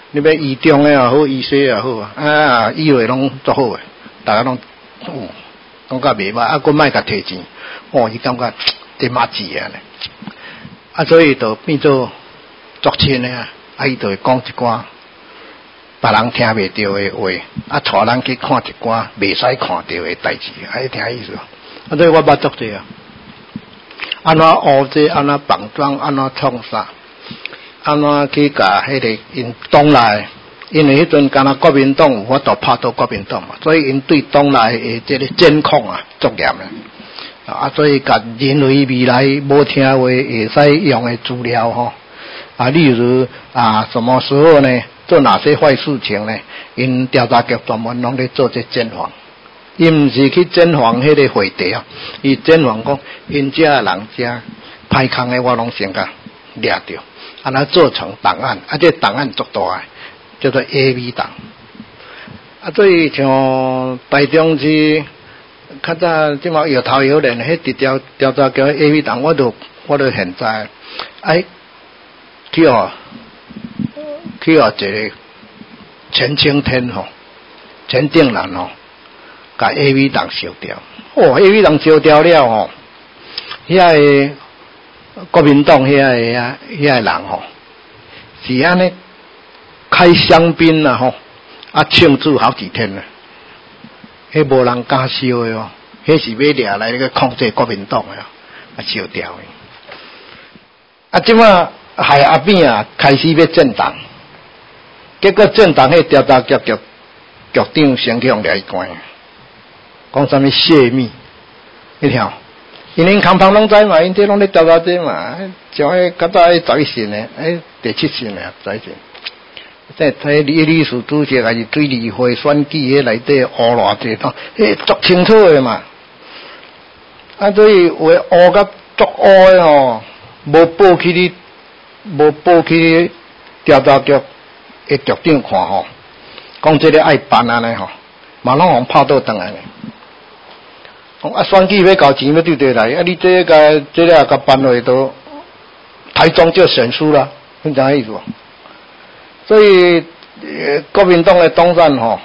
Speaker 1: 你要医中的也好，医西也好啊，啊，以为拢足好诶，大家拢哦，感觉袂歹，啊，佫卖甲摕钱，哦，伊感觉真马子啊咧，啊，所以就变做作亲诶啊，啊，伊就会讲一寡别人听袂到诶话，啊，带人去看一寡袂使看到诶代志，啊，听意思。啊，所以我捌足者啊，安怎学这，安怎绑桩，安怎创啥？安怎去甲迄个因党内，因为迄阵敢若国民党有法度拍倒国民党嘛，所以因对党内诶即个监控啊足严诶，啊，所以甲认为未来无听话会使用诶资料吼，啊，例如啊，什么时候呢做哪些坏事情呢？因调查局专门拢咧做这监防，因毋是去监防迄个会地啊，伊监防讲因遮诶人遮歹空诶，我拢先甲掠着。啊，那做成档案，啊，这档案足大诶，叫做 A V 档。啊，所以像台中市较早即马有头有脸，迄直条调查叫 A V 档，我都我都现在，哎，去哦，去哦，一个陈青天吼，陈定南吼，甲 A V 档烧掉。哦 ，A V 档烧掉了吼，遐个。国民党遐个啊，遐个人吼，是安尼开香槟啦吼，啊庆祝好几天啦，迄无人敢烧的哦，迄是要掠来那个控制国民党的，啊烧掉的。啊，即马害阿扁啊开始要政党，结果政党迄调查局局局长先去用掠伊关，讲啥物泄密，你听。因因康芳拢知嘛，因这拢咧调查这嘛，像迄较早迄十一线诶，诶第七线诶，知者。即睇李理事主席还是对议会选举迄内底乌偌济通，迄足清楚诶嘛。啊，所以话乌甲足乌诶吼，无报去你，无报去你调查局诶局长看吼，讲这个爱办安尼吼，嘛拢互拍倒转来咧。啊，选举要交钱要对对来，啊，你这个这个甲办落都台中就选输了，你知影意思无？所以、呃、国民党的党产吼，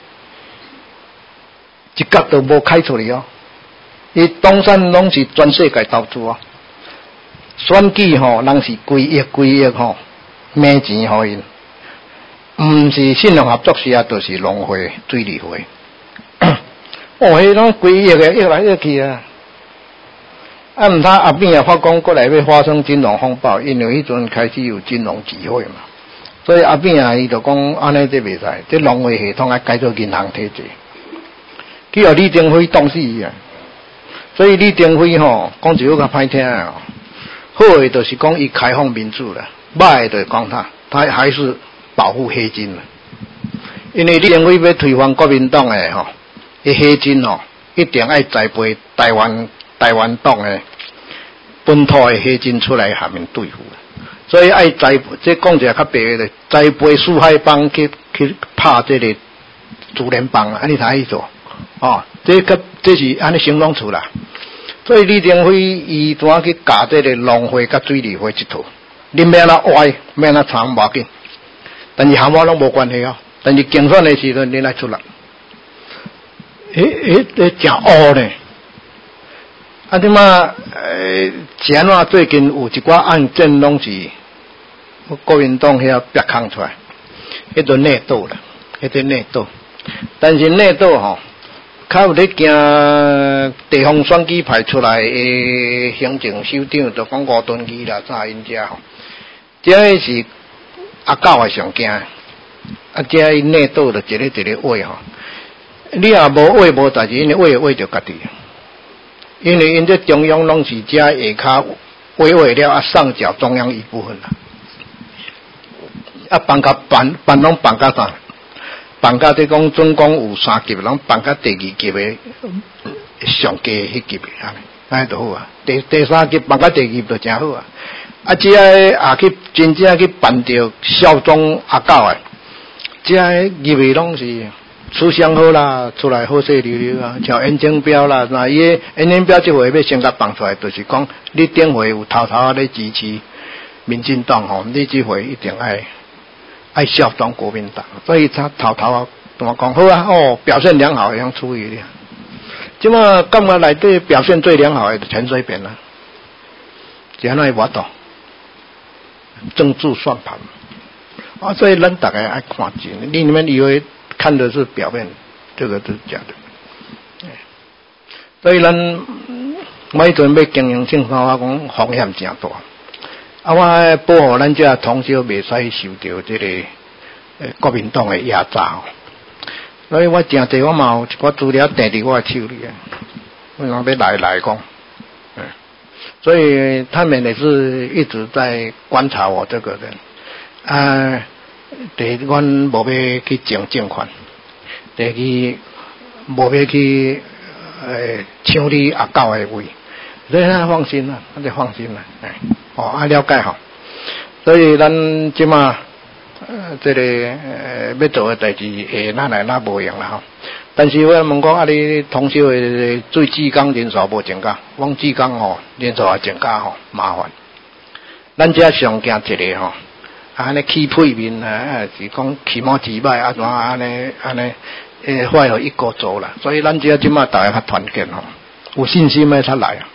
Speaker 1: 一角都无开出来哦。伊党产拢是全世界投资啊，选举吼，人是规亿规亿吼，卖钱互因，毋是信用合作社，就是农会、水利会。哦，迄种规亿个越来越去啊！啊，毋通后边也发讲过来要发生金融风暴，因为迄阵开始有金融机会嘛，所以后边啊，伊就讲安尼这袂使，这农会系统啊改做银行体制，去互李登辉冻死伊啊！所以李登辉吼讲一句较歹听啊，好诶就是讲伊开放民主啦，歹诶就是讲他他还是保护黑金啦，因为李登辉要推翻国民党诶吼。迄黑金哦，一定爱栽培台湾台湾党诶本土诶黑金出来下面对付，所以爱栽培，这讲一下较白诶，栽培四海帮去去拍这个主联邦，安尼啥意思？哦，这个这是安尼形容出啦。所以李登辉伊怎去教这个农会甲水利会一套，你免那歪，免那长无要紧，但是和我拢无关系哦。但是竞选诶时阵，你来出力。诶诶，诶，真乌呢！啊，即马诶，前啊最近有一寡案件拢是国民党遐逼空出来，迄个内斗啦，迄个内斗。但是内斗吼，较有咧惊地方选举派出来诶行政首长，就讲吴敦义啦，啥因遮吼，这是阿狗诶上惊，啊，这因内斗就一个一个话吼。你也无话无代志，因为话话着家己，因为因这中央拢是遮下骹话话了啊，上缴中央一部分啦。啊，办甲办办拢办甲啥？办甲即讲总共有三级，拢办甲第二级的上低迄级的安尼，安尼就好啊。第第三级办甲第二级就真好啊。啊，这个也去真正去办着效忠阿狗诶，这个入去拢是。吃相好啦，出来好势溜溜啊，像严正标啦，那伊个严正标这回要先甲放出来，就是讲你顶回有偷偷咧支持民进党吼，你这回一定爱爱效忠国民党，所以他头头啊同我讲好啊，哦，表现良好，样处理的。即么感觉内底表现最良好的陈水扁啦，只安尼无到政治算盘啊，所以咱大家爱看真，你们以为看的是表面，这个是假的。所以咱每阵要经营政商，我讲风险真大。啊，我保护咱这同胞袂使受到这个呃国民党的压榨，所以我真济我嘛有一寡资料订伫我的手里啊，我讲要来来讲，嗯，所以他们也是一直在观察我这个人啊。第一，阮无要去争政权；第二，无要去呃抢你阿狗的位，所以咱放心啦，咱就放心啦，哎。哦，啊了解吼，所以咱即马呃，这个呃要做的代志，诶，咱来咱无用啦吼。但是我问讲啊，你通宵的最技工人数无增加，往技工吼人数也增加吼，麻烦。咱遮上惊一个吼，安尼起配面啊，是讲起毛几摆啊，怎安尼安尼诶，坏互一个做啦。所以咱遮即马大家较团结吼，有信心诶才来啊。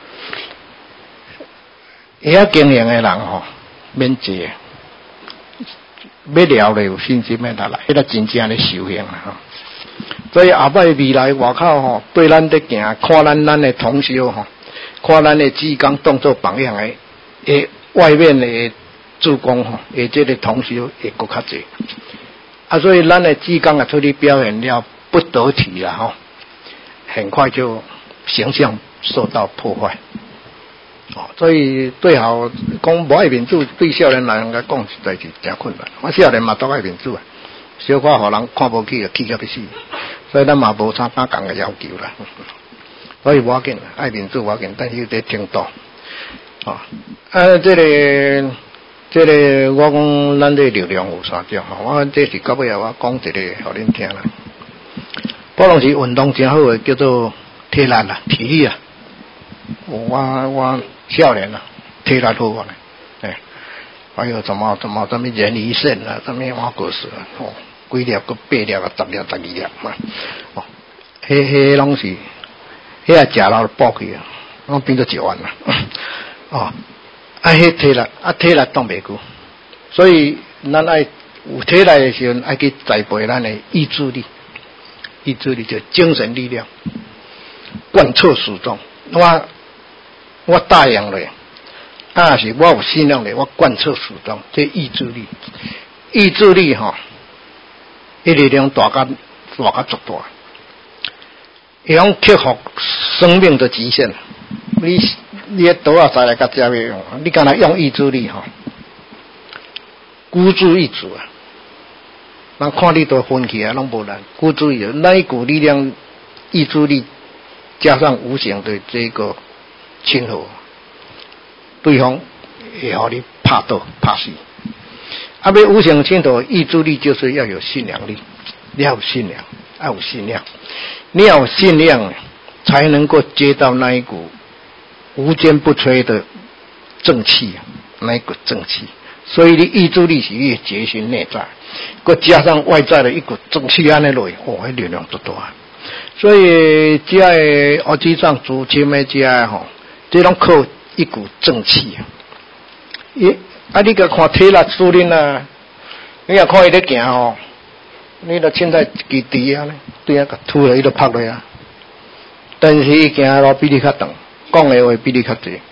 Speaker 1: 遐经营的人吼，免济，要了咧有信心诶，他来，迄个真正咧修行啦吼。所以后摆未来外口吼，对咱伫行，看咱咱诶同修吼，看咱诶志工当作榜样诶，诶外面诶助攻吼，诶这个同修会搁较济。啊，所以咱诶志工啊出去表现了不得体啦吼，很快就形象受到破坏。哦，所以最好讲无爱民主，对少年来讲讲实在是真困难。我少年嘛都爱民主啊，小可互人看无起就气到要死，所以咱嘛无啥敢讲嘅要求啦。所以无要紧，爱民主无要紧，但是得听到。哦，啊，这个这个我讲咱这力量有三种吼，我这是到尾啊，我讲一个互恁听啦。不论是运动真好嘅，叫做体力啦、体力啊。我我少年啊，体力好啊嘞，哎，还有什么什么什么人鱼线啊，什么我故事啊，哦，几粒个八粒啊，十粒、十二粒嘛，哦，迄迄拢是，迄啊食了补去啊，我变做一万啦，哦，啊，迄体力啊，体力当袂久，所以咱爱有体力的时候，爱去栽培咱的意志力，意志力就精神力量，贯彻始终。我我答应了，啊是我有信仰的，我贯彻始终，这意志力，意志力哈，迄力量大甲大甲足大，会用克服生命的极限。你你倒啊再来甲遮要用，你敢若用意志力哈，孤注一掷啊！人看你都分起啊，拢无难，孤注一掷，那一股力量，意志力。加上无形的这个侵害，对方也好你怕斗怕死。啊，要无形侵害，意志力就是要有信仰力，你要有信仰，要有信仰，你要有信仰，才能够接到那一股无坚不摧的正气，那一股正气。所以你意志力是你的决心内在，再加上外在的一股正气安尼落，哦，那力量多大。所以这个学习上主亲的这个吼，这拢靠一股正气啊！伊啊，你个看体力输恁啊，你若看伊咧行吼，你著凊彩一支笛啊，对啊，甲吐了伊就拍落啊。但是伊行路比你较长，讲的话比你较济，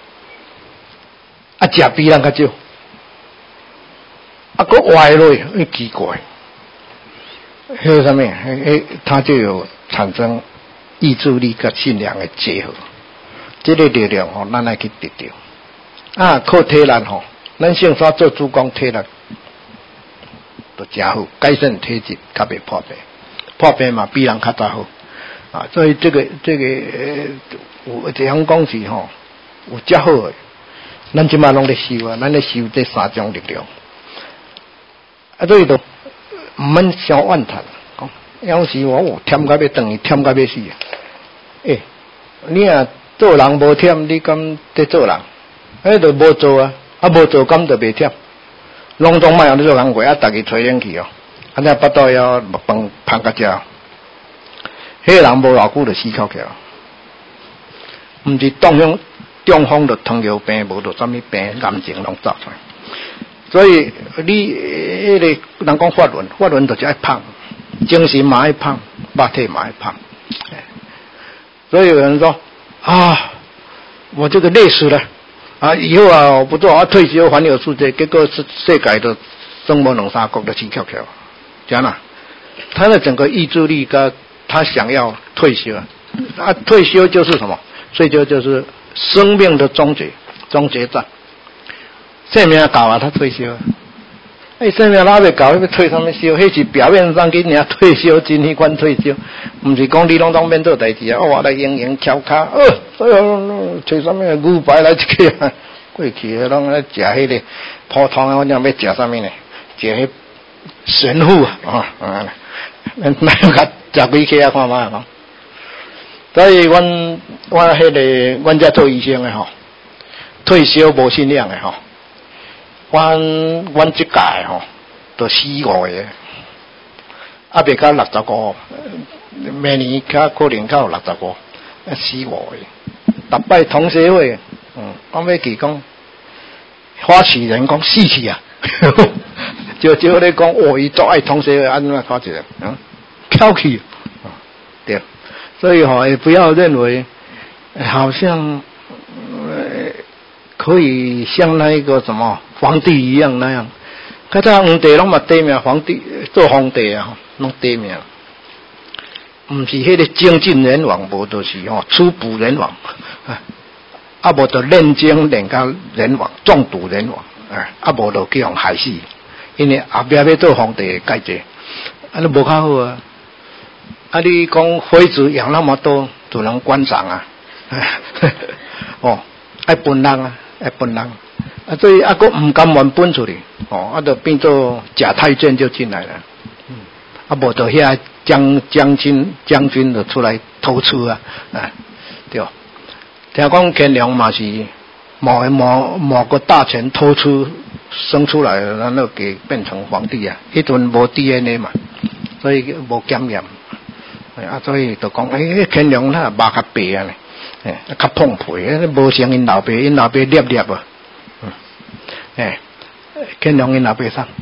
Speaker 1: 啊，食比人较少，啊，佫歪落，伊奇怪。还有什么？诶，他就有产生意志力跟信仰的结合，这个力量吼，咱来去得到。啊，靠体力吼，咱姓啥做主攻体力，都真好，改善体质，较袂破病，破病嘛比人较早好。啊，所以这个这个有这样讲是吼，有遮好的，咱即马拢咧修啊，咱咧修这三种力量。啊，所以都。唔免伤怨叹，讲有时我我忝甲要等于忝甲要死啊！诶、欸，你啊做人无忝，你敢得做人？迄就无做啊，啊无做敢就袂忝。 拢总卖有咧做工过啊，逐个吹冷气哦，啊，那巴肚枵目饭芳甲食，迄个人无偌久就死翘起来，毋是中风，中风就糖尿病，无就啥物病，癌症拢走出来。所以你迄、那个人讲法轮，法轮就是爱胖，精神嘛爱胖，肉体嘛爱胖。所以有人说啊，我这个累死了啊，以后啊我不做，我退休环游世界，结果是世界的生活两三国都起翘翘，这样啊，他的整个意志力跟他想要退休啊，啊退休就是什么？退休就是生命的终结，终结站。生命到啊，他退休啊。哎，生命哪未到，要退什么休？迄是表面上给人家退休金迄款退休，唔是讲你拢当免做代志啊。哦，我来用用翘脚，哦，所以找什么牛排来一个啊？过去的拢咧食迄个普通的，我讲要食什么呢？食迄神户啊，啊啊，那个食几起啊？看嘛讲。所以，阮我迄个，阮遮做医生的吼，退休无信仰的吼。阮阮即届吼，都四五个，啊，别到六十五，明年较可能较有六十五，四五个，逐摆同学会，嗯，我要去讲，花旗人讲死去啊，就就咧讲，哦，伊做爱同学会安怎看一个，嗯，翘起，对，所以吼，也不要认为，好像。可以像那一个什么皇帝一样那样，较早皇帝拢嘛得名，皇帝做皇帝啊，拢得名，唔是迄个精尽人亡，无就是吼初步人亡，啊无就练精练到人亡，中毒人亡，啊无就叫人害死，因为后壁要做皇帝的介济，啊你无较好啊，啊你讲妃子养那么多，就能观赏啊，哦爱分人啊。爱分人，啊，所以啊，佫唔甘愿分出去，哦，啊，就变做假太监就进来了，嗯，啊，无就遐将将军将军就出来偷吃啊，啊，对，听讲乾隆嘛是某某某个大臣偷吃生出来的，然后给变成皇帝啊，迄阵无 D N A 嘛，所以无检验，啊，所以就讲，诶、欸，乾隆他肉较白啊。诶，较碰皮，无像因老爸，因老爸粒粒啊，嗯，诶，乾隆因老爸啥？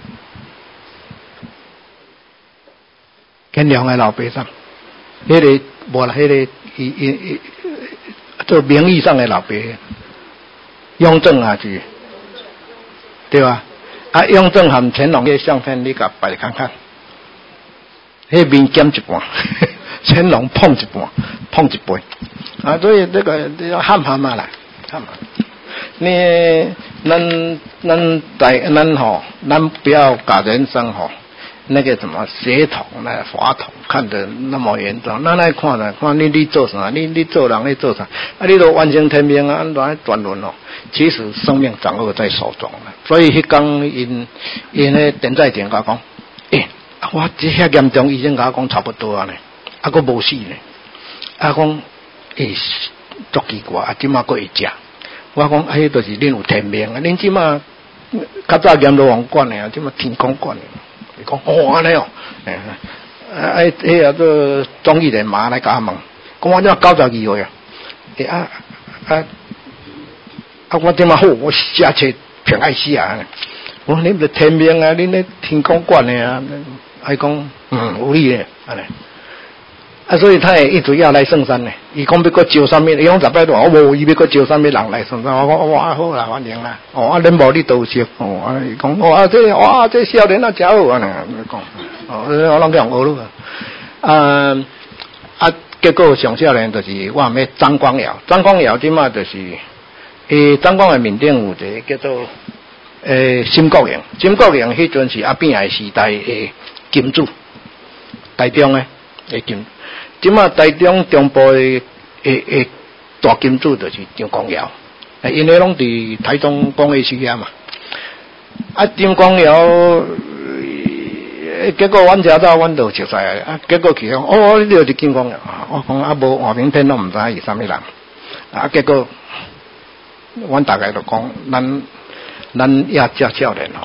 Speaker 1: 乾隆的老爸啥？迄、那个无啦，迄、那个伊伊伊做名义上的老爸，雍正啊是，对吧？啊，雍正和乾隆的相片，你甲摆看看，迄面减一半。乾隆碰一半，碰一倍，啊，所以这个要汉汉嘛啦，汉嘛。你，咱咱在咱吼，咱不要把人生吼那个什么血统、那法统看得那么严重。咱来看呢，看你你做啥，你你做人你做啥，啊，你都完成天命啊，安怎转轮哦？其实生命掌握在手中了。所以迄讲因因迄电在电甲讲，诶、欸，我这遐严重，医生甲我讲差不多啊呢。啊，佫无死呢！啊，讲诶，足奇怪，啊，即马佫会食。我讲，迄著是恁有天命啊！恁即马较早阎罗王管的啊，即马天公管的。伊讲哦，安尼哦，诶，啊，迄啊个庄义人马来甲我问，讲我即马九十二岁啊，诶啊啊啊！我即马好，我写册平爱死啊！我说恁著天命啊，恁咧天公管的啊，伊讲嗯有理诶，安尼。啊，所以他也一直要来圣山呢。伊讲要搁招啥物？伊讲十摆多，我无伊要搁招啥物人来圣山。我讲哇好啦，反正啦。哦，啊，恁无你都识。哦，啊，伊讲哇这哇这少年啊真好啊呢。讲哦，我拢叫人学咯。啊啊，结果上少年就是我咩张光尧，张光尧即马就是，诶，张光的面顶有一个叫做诶新国营，新国营迄阵是阿扁的时代诶金主，台中诶诶金。即马台中中部的诶诶大金主就是张光尧，因为拢伫台中工业区遐嘛。啊，张光尧，呃、结果阮遮早阮就熟悉啊，结果去讲，哦，你就是张光尧啊，我讲啊无换名片拢毋知伊啥物人，啊，结果阮大概就讲，咱咱也遮少年吼，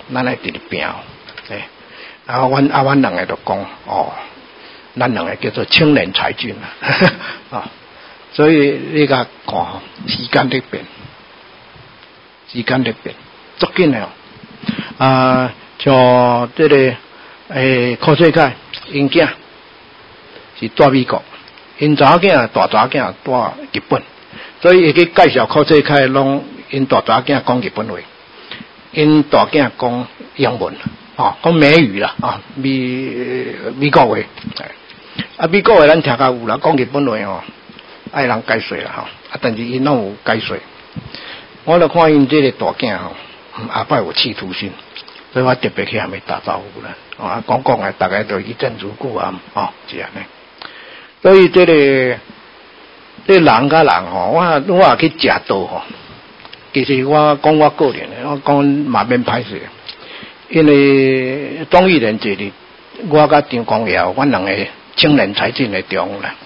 Speaker 1: 咱来直直拼哦，哎，啊，阮啊，阮两个就讲哦，咱两个叫做青年才俊啊，啊，所以你甲看吼，时间在变，时间在变，足紧的哦，啊，像这个诶，柯世凯因囝是住美国，因查某囝大查某囝住日本，所以伊去介绍柯世凯，拢因大查某囝讲日本话。因大囝讲英文，哦，讲美语啦，啊，美美国话，啊，美国话咱听较有啦，讲日本话哦，爱人解说啦，吼，啊，但是因拢有解说，我就看因这个大囝吼，阿爸有企图心，所以我特别去向伊打招呼啦，啊，讲讲诶，大家都一见如故啊，哦，是安尼，所以这个这个人甲人吼，我我也去食道吼。其实我讲我个人的，我讲嘛免歹势，因为庄议员这里，我甲张光耀，阮两个青年才俊的中啦。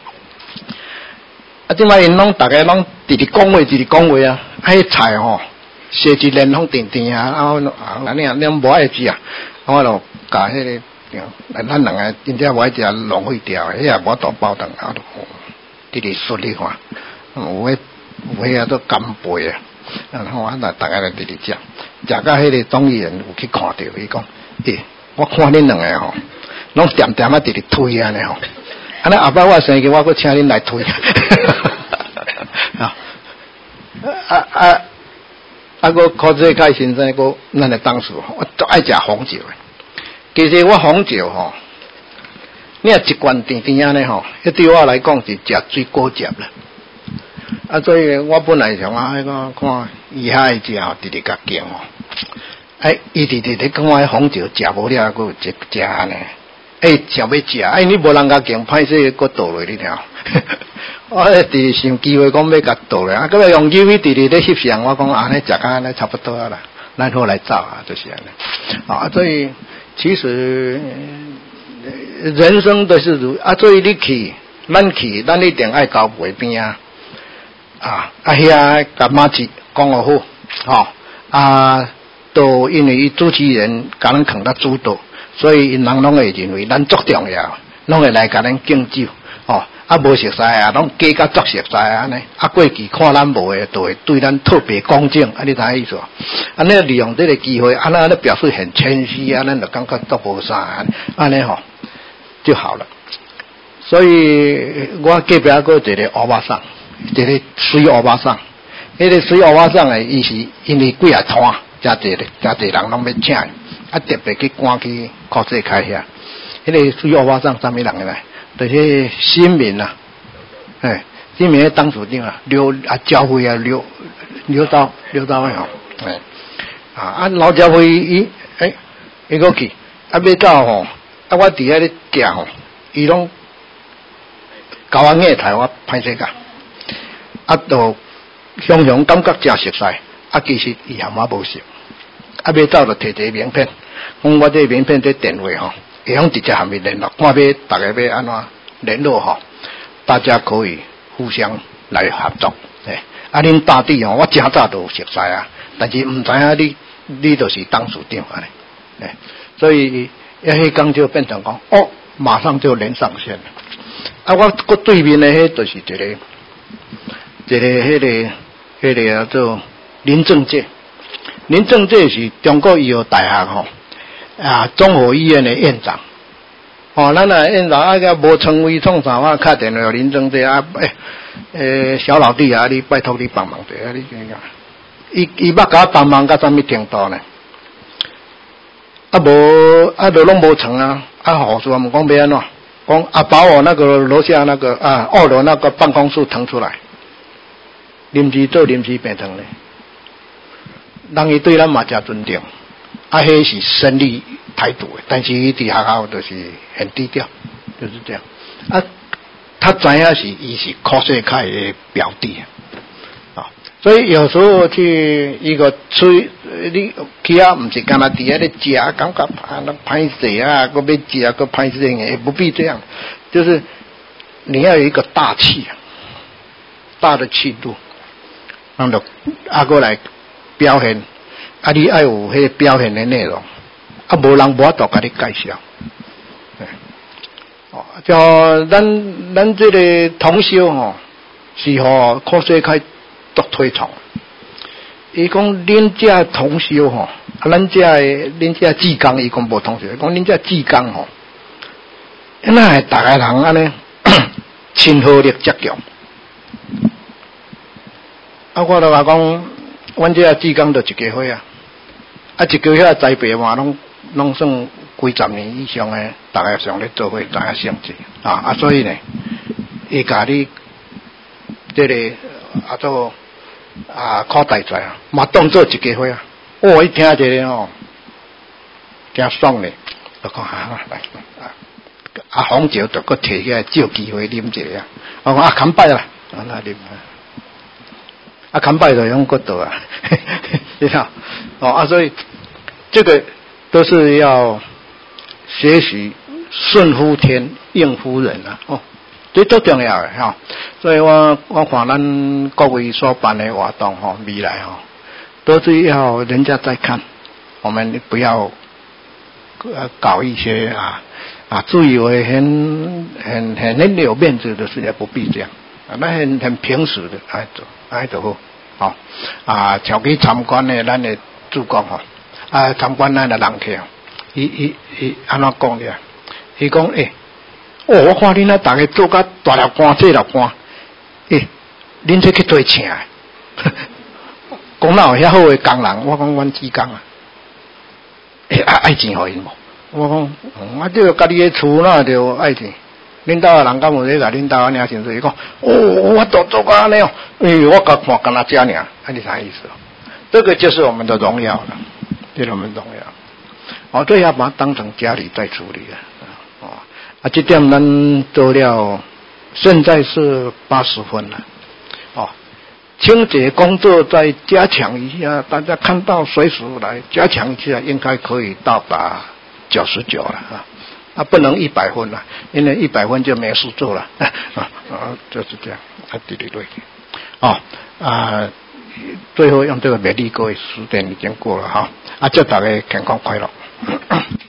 Speaker 1: 啊，即摆因拢大家拢直直讲话，直直讲话啊，迄菜吼，设一连拢甜甜啊，啊，啊，安尼啊，恁无爱食啊，我就甲迄个，咱两个真正无爱食浪费掉，迄也无大包顿啊，直直顺利看，有迄有迄啊都干杯啊。然后我那大家来直直食，食到迄个总议员有去看到，伊讲，诶、欸，我看恁两个吼，拢点点啊直直推安尼吼，安尼后摆我生气，我阁请恁来推，啊啊啊啊！个柯世凯先生个咱的当时，我都爱食红酒的。其实我红酒吼，你若一罐甜甜安尼吼，迄对我来讲是食最高级啦。啊，所以我本来想啊，迄个看以下的食吼，直直甲敬哦。哎，伊直直咧讲我红酒食无了，佫有一食安尼。哎，想要食，哎，你无人甲敬，歹势佫倒落你听。我直想机会讲要甲倒咧，啊，佮要用机会直直咧翕相，我讲安尼食甲安尼差不多啊啦，咱好来走啊，就是安尼。啊，所以其实人生都是如啊，所以你去，咱去，咱一定爱交陪边啊。啊，啊遐甲马子讲好好，吼、哦、啊，都因为伊主持人甲咱扛到主导，所以因人拢会认为咱足重要，拢会来甲咱敬酒，哦，啊无熟悉啊，拢加甲足熟悉安尼，啊过去看咱无诶，都会对咱特别恭敬，啊你知影意思无？安尼利用这个机会，安尼安尼表示很谦虚啊，咱就感觉足无啥，安尼吼就好了。所以我隔壁还有一个欧巴桑。一个水乌巴桑，迄个水乌巴桑诶，伊是因为几啊摊，真侪咧，真侪人拢要请，啊特别去赶去考试开遐。迄个水乌巴桑啥物人诶来？就是新民啊，哎，新民诶当处长啊，刘啊教会啊刘刘导刘导诶吼，哎啊啊老教会伊诶伊个去，啊要走吼，啊我伫遐咧食吼，伊拢甲我硬台我歹势甲。啊，都雄雄感觉真熟悉，啊，其实伊含我无熟，啊，要走就摕一个名片，讲我这名片这电话吼，会用直接含伊联络，看要大家要安怎联络吼，大家可以互相来合作，诶，啊，恁大弟吼，我真早都有熟悉啊，但是毋知影你你就是当处长安尼，诶，所以一迄工就变成讲，哦，马上就连上线了，啊，我个对面的迄就是一个。一个迄、那个、迄、那个叫做林正介，林正介是中国医药大学吼啊综合医院的院长。哦，咱啊院长啊个无称谓创啥，我打电话林正介啊，诶、欸、诶、欸、小老弟啊，你拜托你帮忙者啊，你讲，伊伊捌甲我帮忙到啥物程度呢？啊无啊，都拢无成啊，啊好说我们讲要安怎？讲啊把我那个楼下那个啊二楼那个办公室腾出来。临时做临时病床咧，人伊对咱嘛真尊重，啊，迄是胜利态度的，但是伊伫学校就是很低调，就是这样。啊，他知影是伊是柯世凯的表弟啊，所以有时候去一个吹，你去啊，毋是干那伫遐咧食，感觉啊那歹势啊，搁要食搁歹势也不必这样，就是你要有一个大气，大的气度。让着阿哥来表现， 啊，你爱有迄个表现的内容，啊，无人无法度甲你介绍。哦，就咱咱这个同修吼，是吼科学开独推崇。伊讲恁遮同修吼，啊，咱遮恁遮志工，伊讲无同修，伊讲恁遮志工吼，那系大家人安尼亲和力较强。啊，我就话讲，阮遮志工就一家伙啊，啊，一个遐栽培嘛，拢拢算几十年以上诶，大家上咧做伙，知影性质啊啊，所以呢，伊甲你这个啊做啊靠大仔啊，嘛当做一家伙啊。哦，一听这个哦，真爽咧，就讲啊来啊，啊红酒就搁摕起来，借机会啉一下啊。我讲啊，干拜啦，啊那啉啊。啊，看拜的用过多啊，你看，哦啊，所以这个都是要学习顺乎天，应乎人啊，哦，这最重要的哈。所以我我看咱各位所办的活动哈，未来哈，都是要人家在看，我们不要呃搞一些啊啊自以为很很很很有面子的事，也不必这样。啊，那很很平时的爱做爱就好，好啊，像去参观的咱的主讲吼，啊参观咱的人客，伊伊伊安怎讲的？伊讲诶，哦，我看恁那大家做甲大粒官、小粒官，诶，恁这去对请的，讲哪有遐好的工人？我讲阮志工啊，诶，爱爱钱互因无？我讲，嗯、啊，这个家己的厝那就爱钱。恁兜人敢有咧甲恁兜安尼先做？伊讲，哦，我都做过安尼哦，诶，我甲看干那遮尔，啊，你啥意思？这个就是我们的荣耀了，这是我们荣耀。哦，这要把它当成家里在处理啊，哦，啊，这点咱做了，现在是八十分了，哦，清洁工作再加强一下，大家看到随时来加强一下，应该可以到达九十九了啊。啊，不能一百分了，因为一百分就没事做了啊啊，就是这样啊，对对对，哦啊，最后用这个美丽各位时间已经过了哈，啊，祝大家健康快乐。